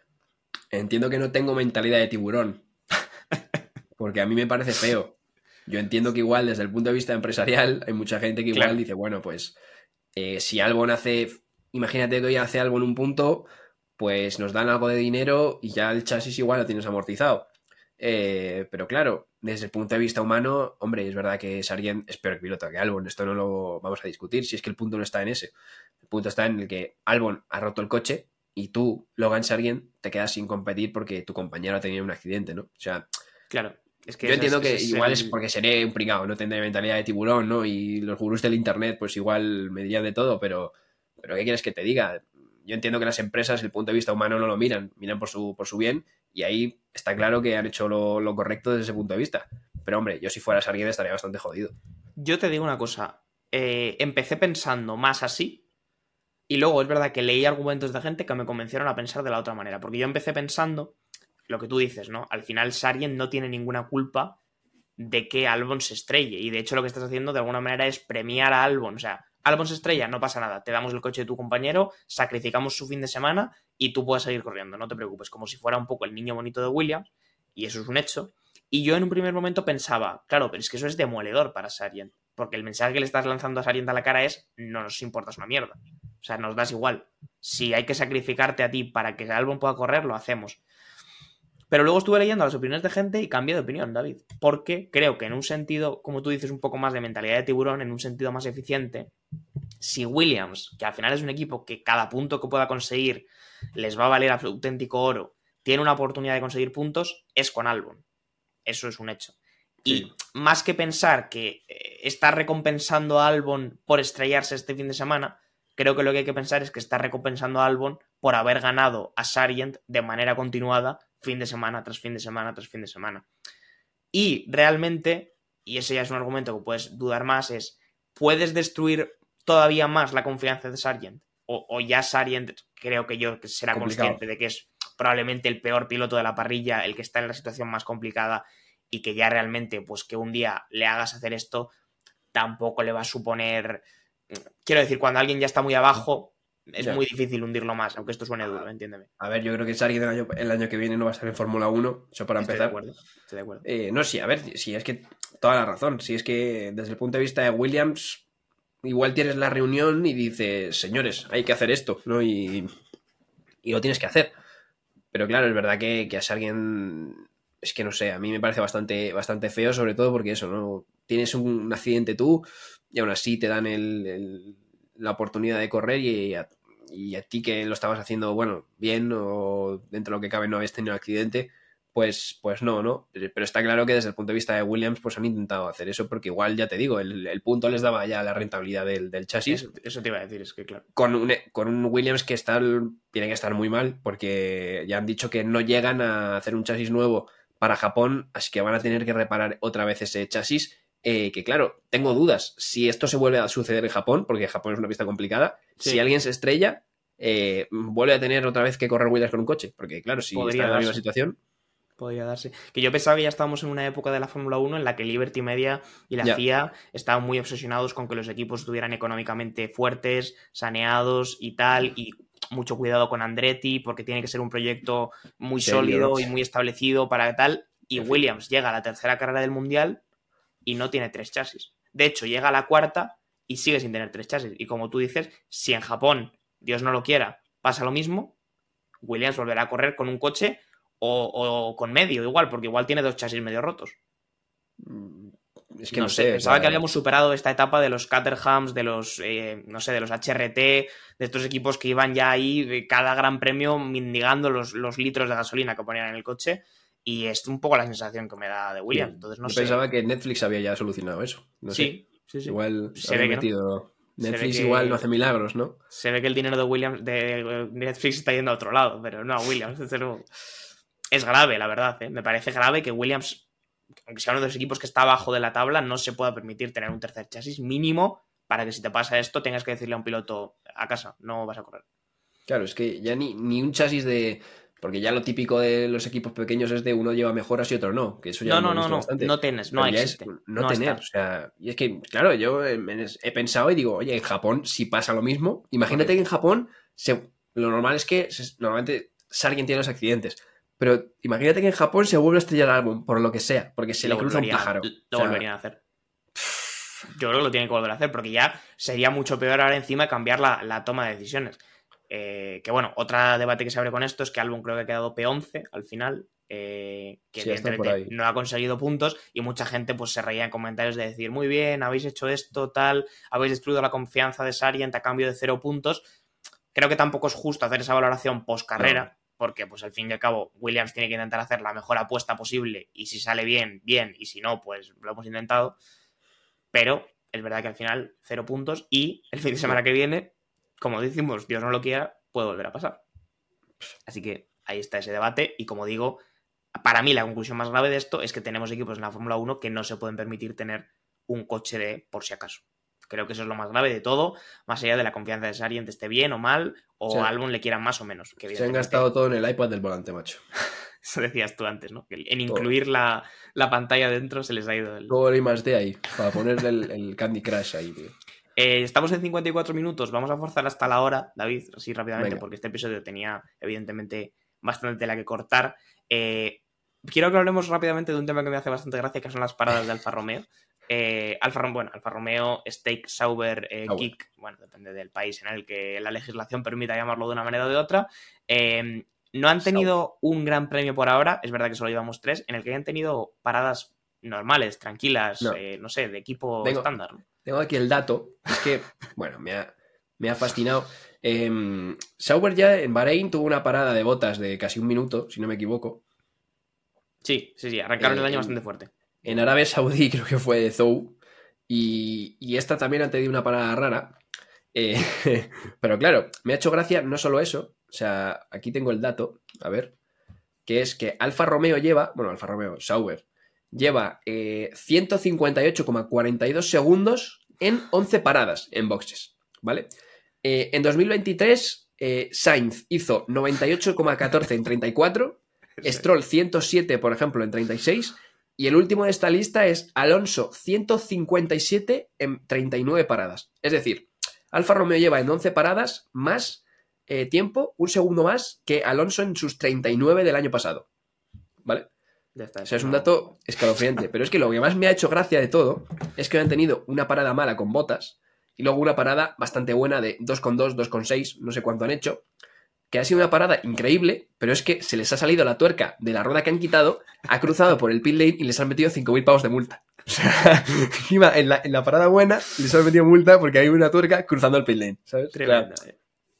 entiendo que no tengo mentalidad de tiburón. Porque a mí me parece feo. Yo entiendo que igual desde el punto de vista empresarial hay mucha gente que igual claro. dice, bueno, pues Eh, si Albon hace, imagínate que hoy hace algo en un punto, pues nos dan algo de dinero y ya el chasis igual lo tienes amortizado. Eh, pero claro, desde el punto de vista humano, hombre, es verdad que Sargent es peor piloto que Albon, esto no lo vamos a discutir, si es que el punto no está en ese. El punto está en el que Albon ha roto el coche y tú, Logan Sargent, te quedas sin competir porque tu compañero ha tenido un accidente, ¿no? O sea, claro. Es que yo entiendo es, que es igual el... es porque seré un pringao, no tendré mentalidad de tiburón, ¿no? Y los gurús del internet, pues igual me dirían de todo, pero, pero ¿qué quieres que te diga? Yo entiendo que las empresas, el punto de vista humano, no lo miran, miran por su, por su bien, y ahí está claro que han hecho lo, lo correcto desde ese punto de vista. Pero hombre, yo si fuera Sargent estaría bastante jodido. Yo te digo una cosa, eh, empecé pensando más así, y luego es verdad que leí argumentos de gente que me convencieron a pensar de la otra manera, porque yo empecé pensando lo que tú dices, ¿no? Al final Sargent no tiene ninguna culpa de que Albon se estrelle, y de hecho lo que estás haciendo de alguna manera es premiar a Albon. O sea, Albon se estrella, no pasa nada, te damos el coche de tu compañero, sacrificamos su fin de semana y tú puedes seguir corriendo, no te preocupes, como si fuera un poco el niño bonito de Williams, y eso es un hecho. Y yo en un primer momento pensaba, claro, pero es que eso es demoledor para Sargent, porque el mensaje que le estás lanzando a Sargent a la cara es: no nos importas una mierda, o sea, nos das igual, si hay que sacrificarte a ti para que Albon pueda correr, lo hacemos. Pero luego estuve leyendo las opiniones de gente y cambié de opinión, David. Porque creo que en un sentido, como tú dices, un poco más de mentalidad de tiburón, en un sentido más eficiente, si Williams, que al final es un equipo que cada punto que pueda conseguir les va a valer auténtico oro, tiene una oportunidad de conseguir puntos, es con Albon. Eso es un hecho. Y sí, más que pensar que está recompensando a Albon por estrellarse este fin de semana, creo que lo que hay que pensar es que está recompensando a Albon por haber ganado a Sargent de manera continuada, fin de semana tras fin de semana tras fin de semana. Y realmente, y ese ya es un argumento que puedes dudar más, es: ¿puedes destruir todavía más la confianza de Sargent? O, o ya Sargent, creo que yo que será complicado, consciente de que es probablemente el peor piloto de la parrilla, el que está en la situación más complicada, y que ya realmente, pues que un día le hagas hacer esto, tampoco le va a suponer... Quiero decir, cuando alguien ya está muy abajo, es yeah. muy difícil hundirlo más, aunque esto suene duro, entiéndeme. A ver, yo creo que Sargent el año, el año que viene no va a estar en Fórmula uno, eso para estoy empezar. De acuerdo, estoy de acuerdo. Eh, no, sí, a ver, sí, es que toda la razón. Si es que desde el punto de vista de Williams, igual tienes la reunión y dices: señores, hay que hacer esto, ¿no? Y, y lo tienes que hacer. Pero claro, es verdad que, que a Sargent, es que no sé, a mí me parece bastante, bastante feo, sobre todo porque eso, ¿no? Tienes un accidente tú y aún así te dan el, el, la oportunidad de correr y a, y a ti que lo estabas haciendo, bueno, bien o dentro de lo que cabe no habías tenido accidente, pues, pues no, ¿no? Pero está claro que desde el punto de vista de Williams pues han intentado hacer eso porque igual, ya te digo, el, el punto les daba ya la rentabilidad del, del chasis. Eso, eso te iba a decir, es que claro. Con un, con un Williams que está, tiene que estar muy mal porque ya han dicho que no llegan a hacer un chasis nuevo para Japón, así que van a tener que reparar otra vez ese chasis. Eh, que claro, tengo dudas si esto se vuelve a suceder en Japón, porque Japón es una pista complicada. Sí. Si alguien se estrella, eh, vuelve a tener otra vez que correr Williams con un coche, porque claro, si Podría está en la darse. misma situación... Podría darse. Que yo pensaba que ya estábamos en una época de la Fórmula uno en la que Liberty Media y la yeah. F I A estaban muy obsesionados con que los equipos estuvieran económicamente fuertes, saneados y tal, y mucho cuidado con Andretti, porque tiene que ser un proyecto muy sí, sólido Dios. y muy establecido para tal, y en Williams fin. llega a la tercera carrera del Mundial y no tiene tres chasis. De hecho, llega a la cuarta y sigue sin tener tres chasis. Y como tú dices, si en Japón, Dios no lo quiera, pasa lo mismo, Williams volverá a correr con un coche o, o con medio, igual, porque igual tiene dos chasis medio rotos. Es que no, no sé, sé, pensaba o sea... que habíamos superado esta etapa de los Caterhams, de los, eh, no sé, de los H R T, de estos equipos que iban ya ahí cada gran premio mendigando los, los litros de gasolina que ponían en el coche. Y es un poco la sensación que me da de Williams. Sí. Entonces, no Yo sé. pensaba que Netflix había ya solucionado eso. No sí, sé. sí, sí. Igual se había ve metido... no. Netflix que... igual no hace milagros, ¿no? Se ve que el dinero de Williams, de Netflix está yendo a otro lado, pero no a Williams, desde luego. Es grave, la verdad, ¿eh? Me parece grave que Williams, aunque sea uno de los equipos que está abajo de la tabla, no se pueda permitir tener un tercer chasis mínimo para que si te pasa esto tengas que decirle a un piloto: a casa, no vas a correr. Claro, es que ya ni, ni un chasis de... Porque ya lo típico de los equipos pequeños es de uno lleva mejoras y otro no, que eso ya no, lo no, hemos no, visto bastante. No tienes, no Pero existe. Es no, no tener, está. o sea, y es que, claro, yo he pensado y digo, oye, en Japón si pasa lo mismo, imagínate okay. que en Japón se, lo normal es que se, normalmente Sargent tiene los accidentes, pero imagínate que en Japón se vuelve a estrellar el álbum, por lo que sea, porque se lo le cruza un pájaro. Lo o sea, volverían a hacer. yo creo que lo tienen que volver a hacer, porque ya sería mucho peor ahora encima cambiar la, la toma de decisiones. Eh, que bueno, otra debate que se abre con esto es que Albon creo que ha quedado P once al final, eh, que Sí, evidentemente no ha conseguido puntos y mucha gente pues se reía en comentarios de decir, muy bien, habéis hecho esto, tal, habéis destruido la confianza de Sargent a cambio de cero puntos. Creo que tampoco es justo hacer esa valoración post carrera, no. Porque pues al fin y al cabo Williams tiene que intentar hacer la mejor apuesta posible y si sale bien, bien, y si no, pues lo hemos intentado. Pero es verdad que al final cero puntos y el fin de semana que viene, como decimos, Dios no lo quiera, puede volver a pasar. Así que ahí está ese debate y como digo, para mí la conclusión más grave de esto es que tenemos equipos en la Fórmula uno que no se pueden permitir tener un coche de por si acaso. Creo que eso es lo más grave de todo, más allá de la confianza de Sargent esté bien o mal, o sí. Albon le quieran más o menos. Que se han gastado todo en el iPad del volante, macho. Eso decías tú antes, ¿no? En incluir la, la pantalla dentro se les ha ido el... Todo el I más D ahí, para ponerle el, el Candy Crush ahí, tío. Eh, estamos en cincuenta y cuatro minutos, vamos a forzar hasta la hora, David, así rápidamente, Venga. Porque este episodio tenía evidentemente bastante tela que cortar. Eh, quiero que hablemos rápidamente de un tema que me hace bastante gracia, que son las paradas de Alfa Romeo. Eh, Alfa, bueno, Alfa Romeo, Stake, Sauber, eh, ah, Kick, bueno, depende del país en el que la legislación permita llamarlo de una manera o de otra. Eh, no han tenido un gran premio por ahora, es verdad que solo llevamos tres, en el que hayan tenido paradas normales, tranquilas, no, eh, no sé, de equipo tengo, estándar, ¿no? Tengo aquí el dato, es que, bueno, me ha, me ha fascinado. Eh, Sauber ya en Bahrein tuvo una parada de botas de casi un minuto, si no me equivoco. Sí, sí, sí, arrancaron eh, el año en, bastante fuerte. En Arabia Saudí creo que fue de Zou, y, y esta también ha tenido una parada rara. Eh, pero claro, me ha hecho gracia no solo eso, o sea, aquí tengo el dato, a ver, que es que Alfa Romeo lleva, bueno, Alfa Romeo, Sauber, lleva eh, ciento cincuenta y ocho coma cuarenta y dos segundos en once paradas en boxes, ¿vale? Eh, en dos mil veintitrés, eh, Sainz hizo noventa y ocho coma catorce en treinta y cuatro, Stroll ciento siete, por ejemplo, en treinta y seis, y el último de esta lista es Alonso ciento cincuenta y siete en treinta y nueve paradas. Es decir, Alfa Romeo lleva en once paradas más eh, tiempo, un segundo más que Alonso en sus treinta y nueve del año pasado, ¿vale? Ya está, o sea, es un dato escalofriante. Pero es que lo que más me ha hecho gracia de todo es que han tenido una parada mala con Bottas y luego una parada bastante buena de dos coma dos, dos coma seis, no sé cuánto han hecho, que ha sido una parada increíble, pero es que se les ha salido la tuerca de la rueda que han quitado, ha cruzado por el pit lane y les han metido cinco mil pavos de multa. O sea, encima en la, en la parada buena les han metido multa porque hay una tuerca cruzando el pit lane, ¿sabes? Tremenda, eh.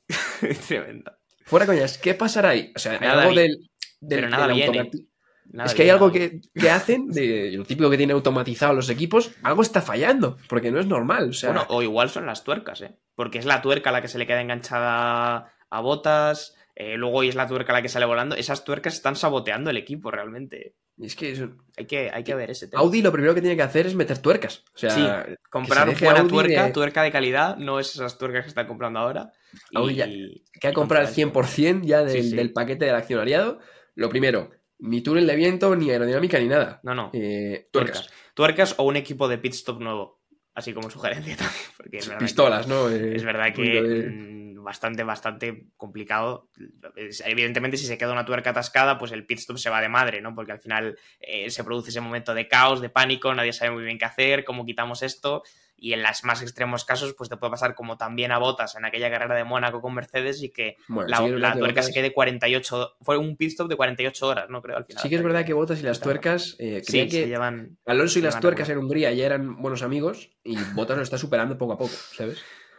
Tremenda. Fuera coñas, ¿qué pasará ahí? O sea, nada algo bien. del, del, pero nada del bien, automati- eh. Nada es que bien, hay algo nada que, que hacen, de lo típico que tienen automatizado los equipos, algo está fallando, porque no es normal. O sea... Bueno, o igual son las tuercas, ¿eh? Porque es la tuerca la que se le queda enganchada a Bottas, eh, luego es la tuerca la que sale volando. Esas tuercas están saboteando el equipo realmente. Es que eso... hay, que hay que ver ese tema. Audi lo primero que tiene que hacer es meter tuercas. O sea, sí, comprar buena Audi tuerca, de... tuerca de calidad, no es esas tuercas que están comprando ahora. Y, Audi ya, y, que ha comprado el cien por ciento ya del, sí, sí. del paquete del accionariado. Lo primero, ni túnel de viento, ni aerodinámica, ni nada. No, no. Eh, tuercas. tuercas. Tuercas o un equipo de pit stop nuevo. Así como sugerencia también. Porque es Pistolas, que, ¿no? Eh, es verdad que de... mmm, bastante, bastante complicado. Evidentemente, si se queda una tuerca atascada, pues el pit stop se va de madre, ¿no? Porque al final eh, se produce ese momento de caos, de pánico, nadie sabe muy bien qué hacer, cómo quitamos esto. Y en los más extremos casos, pues te puede pasar como también a Bottas en aquella carrera de Mónaco con Mercedes y que bueno, la, sí que la que tuerca Bottas... se quede cuarenta y ocho... Fue un pit stop de cuarenta y ocho horas, ¿no? Creo, al final. Sí que es verdad que Bottas y las tuercas... Eh, sí, que llevan, Alonso y las tuercas regular. en Hungría ya eran buenos amigos y Bottas lo está superando poco a poco, ¿sabes?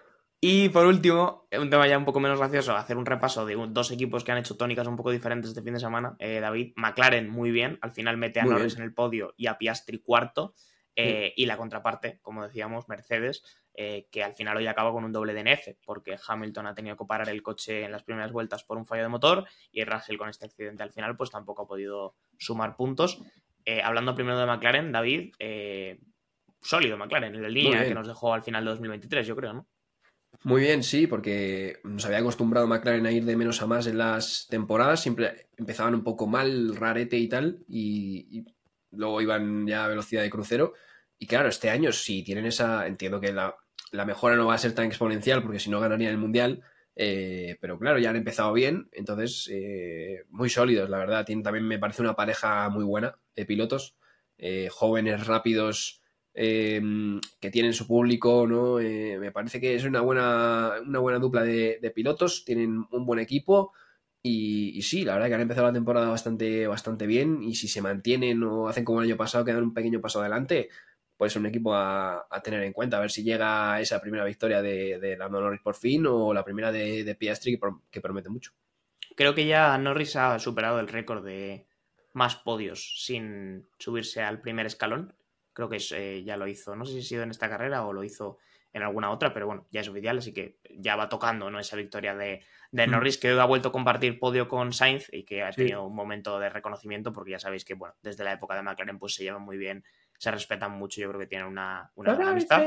Y por último, un tema ya un poco menos gracioso, hacer un repaso de un, dos equipos que han hecho tónicas un poco diferentes este fin de semana. Eh, David, McLaren muy bien, al final mete a Muy Norris bien. en el podio y a Piastri cuarto. Eh, Sí. Y la contraparte, como decíamos, Mercedes, eh, que al final hoy acaba con un doble D N F, porque Hamilton ha tenido que parar el coche en las primeras vueltas por un fallo de motor y Russell con este accidente al final pues tampoco ha podido sumar puntos. Eh, hablando primero de McLaren, David, eh, sólido McLaren, en la línea que nos dejó al final de dos mil veintitrés, yo creo, ¿no? Muy bien, sí, porque nos había acostumbrado McLaren a ir de menos a más en las temporadas, siempre empezaban un poco mal, rarete y tal, y, y luego iban ya a velocidad de crucero. Y claro, este año si tienen esa, entiendo que la, la mejora no va a ser tan exponencial, porque si no ganarían el Mundial, eh, pero claro, ya han empezado bien, entonces eh, muy sólidos, la verdad. Tienen, también me parece una pareja muy buena de pilotos, eh, jóvenes, rápidos, eh, que tienen su público, ¿no? Eh, me parece que es una buena, una buena dupla de, de pilotos, tienen un buen equipo y, y sí, la verdad que han empezado la temporada bastante, bastante bien y si se mantienen o hacen como el año pasado, que dan un pequeño paso adelante, pues un equipo a, a tener en cuenta, a ver si llega esa primera victoria de, de Lando Norris por fin o la primera de, de Piastri, que, pro, que promete mucho. Creo que ya Norris ha superado el récord de más podios sin subirse al primer escalón. Creo que es, eh, ya lo hizo, no sé si ha sido en esta carrera o lo hizo en alguna otra, pero bueno, ya es oficial, así que ya va tocando, ¿no?, esa victoria de, de Norris, que hoy ha vuelto a compartir podio con Sainz y que ha tenido sí. un momento de reconocimiento, porque ya sabéis que, bueno, desde la época de McLaren pues se llevan muy bien, se respetan mucho, yo creo que tienen una, una gran amistad.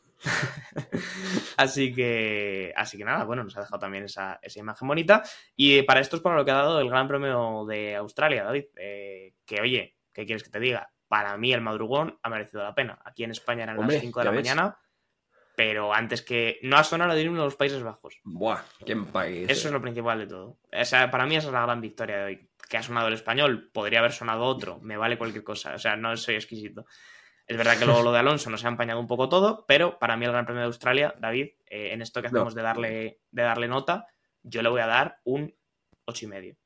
así que así que nada, bueno, nos ha dejado también esa, esa imagen bonita. Y para esto es para lo que ha dado el Gran Premio de Australia, David. Eh, que oye, ¿qué quieres que te diga? Para mí el madrugón ha merecido la pena. Aquí en España eran Hombre, las cinco de la ves. mañana, pero antes que... No ha sonado de uno de los Países Bajos. Buah, ¿quién pague eso? Eso es lo principal de todo. O sea, para mí esa es la gran victoria de hoy. Que ha sonado el español, podría haber sonado otro, me vale cualquier cosa. O sea, no soy exquisito. Es verdad que luego lo de Alonso nos ha empañado un poco todo, pero para mí el Gran Premio de Australia, David, eh, en esto que hacemos no. de, darle, de darle nota, yo le voy a dar un ocho y medio.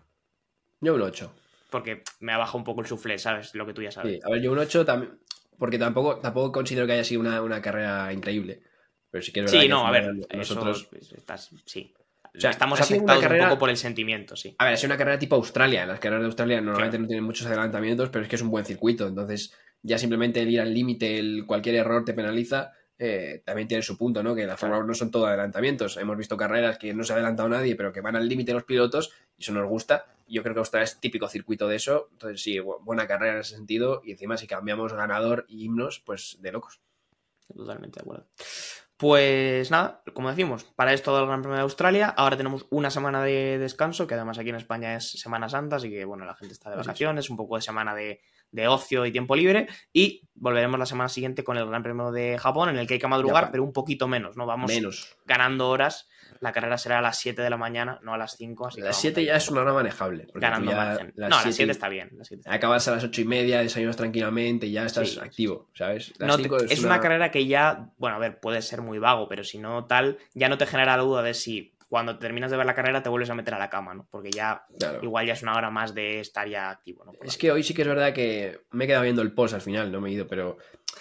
Yo un ocho. Porque me ha bajado un poco el suflé, ¿sabes? Lo que tú ya sabes. Sí, a ver, yo un ocho también, porque tampoco, tampoco considero que haya sido una, una carrera increíble. Pero sí que es verdad sí, que no, a ver, nosotros... eso, pues, estás, sí. O sea, estamos afectados carrera... un poco por el sentimiento, sí. A ver, ha sido una carrera tipo Australia. Las carreras de Australia normalmente claro. no tienen muchos adelantamientos, pero es que es un buen circuito. Entonces, ya simplemente el ir al límite, el, cualquier error te penaliza, eh, también tiene su punto, ¿no? Que la Fórmula uno no son todo adelantamientos. Hemos visto carreras que no se ha adelantado nadie, pero que van al límite los pilotos, y eso nos gusta. Yo creo que Australia es típico circuito de eso. Entonces, sí, buena carrera en ese sentido. Y encima, si cambiamos ganador y himnos, pues de locos. Totalmente de acuerdo. Pues nada, como decimos, para esto del Gran Premio de Australia, ahora tenemos una semana de descanso, que además aquí en España es Semana Santa, así que bueno, la gente está de vacaciones, un poco de semana de, de ocio y tiempo libre, y volveremos la semana siguiente con el Gran Premio de Japón, en el que hay que madrugar, pero un poquito menos, ¿no? Vamos menos. ganando horas. La carrera será a las siete de la mañana, no a las cinco. Así a las siete ya es una hora manejable. Ganando margen. No, a las siete está bien. Las siete está acabas a las ocho y media, desayunas tranquilamente y ya estás sí, activo, ¿sabes? Las no, cinco es, es una... una carrera que ya, bueno, a ver, puede ser muy vago, pero si no tal, ya no te genera la duda de si cuando terminas de ver la carrera te vuelves a meter a la cama, ¿no? Porque ya claro. igual ya es una hora más de estar ya activo, ¿no? Es que hoy sí que es verdad que me he quedado viendo el post al final, no me he ido, pero...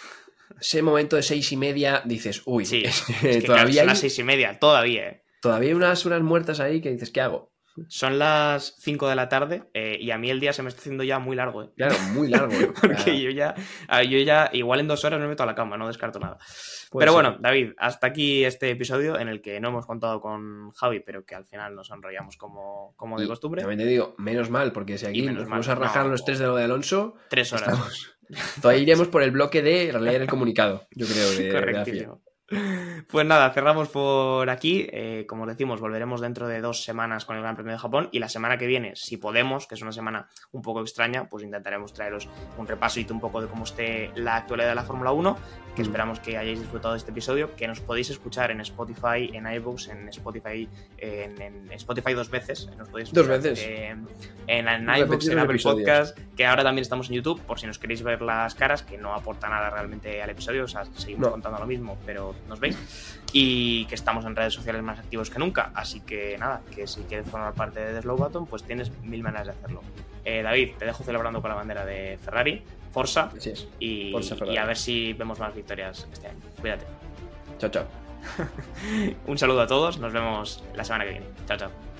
Ese momento de seis y media dices, uy, sí, es que todavía claro, son hay... las seis y media, todavía, ¿eh? Todavía hay unas horas muertas ahí que dices, ¿qué hago? Son las cinco de la tarde eh, y a mí el día se me está haciendo ya muy largo. ¿eh? Claro, muy largo. ¿eh? Porque yo ya, yo ya, igual en dos horas me meto a la cama, no descarto nada. Puede pero ser. Bueno, David, hasta aquí este episodio en el que no hemos contado con Javi, pero que al final nos enrollamos como, como de y costumbre. También te digo, menos mal, porque si aquí nos vamos a rajar no, los tres de lo de Alonso... Tres horas. Estamos... Todavía iremos por el bloque de leer el comunicado, yo creo, de, de la F I A. Pues nada, cerramos por aquí. Eh, como os decimos, volveremos dentro de dos semanas con el Gran Premio de Japón y la semana que viene, si podemos, que es una semana un poco extraña, pues intentaremos traeros un repasito un poco de cómo esté la actualidad de la Fórmula uno, que mm. esperamos que hayáis disfrutado de este episodio, que nos podéis escuchar en Spotify, en iVoox, en Spotify, en, en Spotify dos veces. Nos podéis dos veces. Eh, en, en iVoox, en Apple Podcast, que ahora también estamos en YouTube, por si nos queréis ver las caras, que no aporta nada realmente al episodio, o sea, seguimos no. contando lo mismo, pero nos veis, y que estamos en redes sociales más activos que nunca, así que nada, que si quieres formar parte de The Slow Button, pues tienes mil maneras de hacerlo. eh, David, te dejo celebrando con la bandera de Ferrari, Forza, es. y, Forza Ferrari. Y a ver si vemos más victorias este año. Cuídate. Chao, chao. Un saludo a todos, nos vemos la semana que viene. Chao, chao.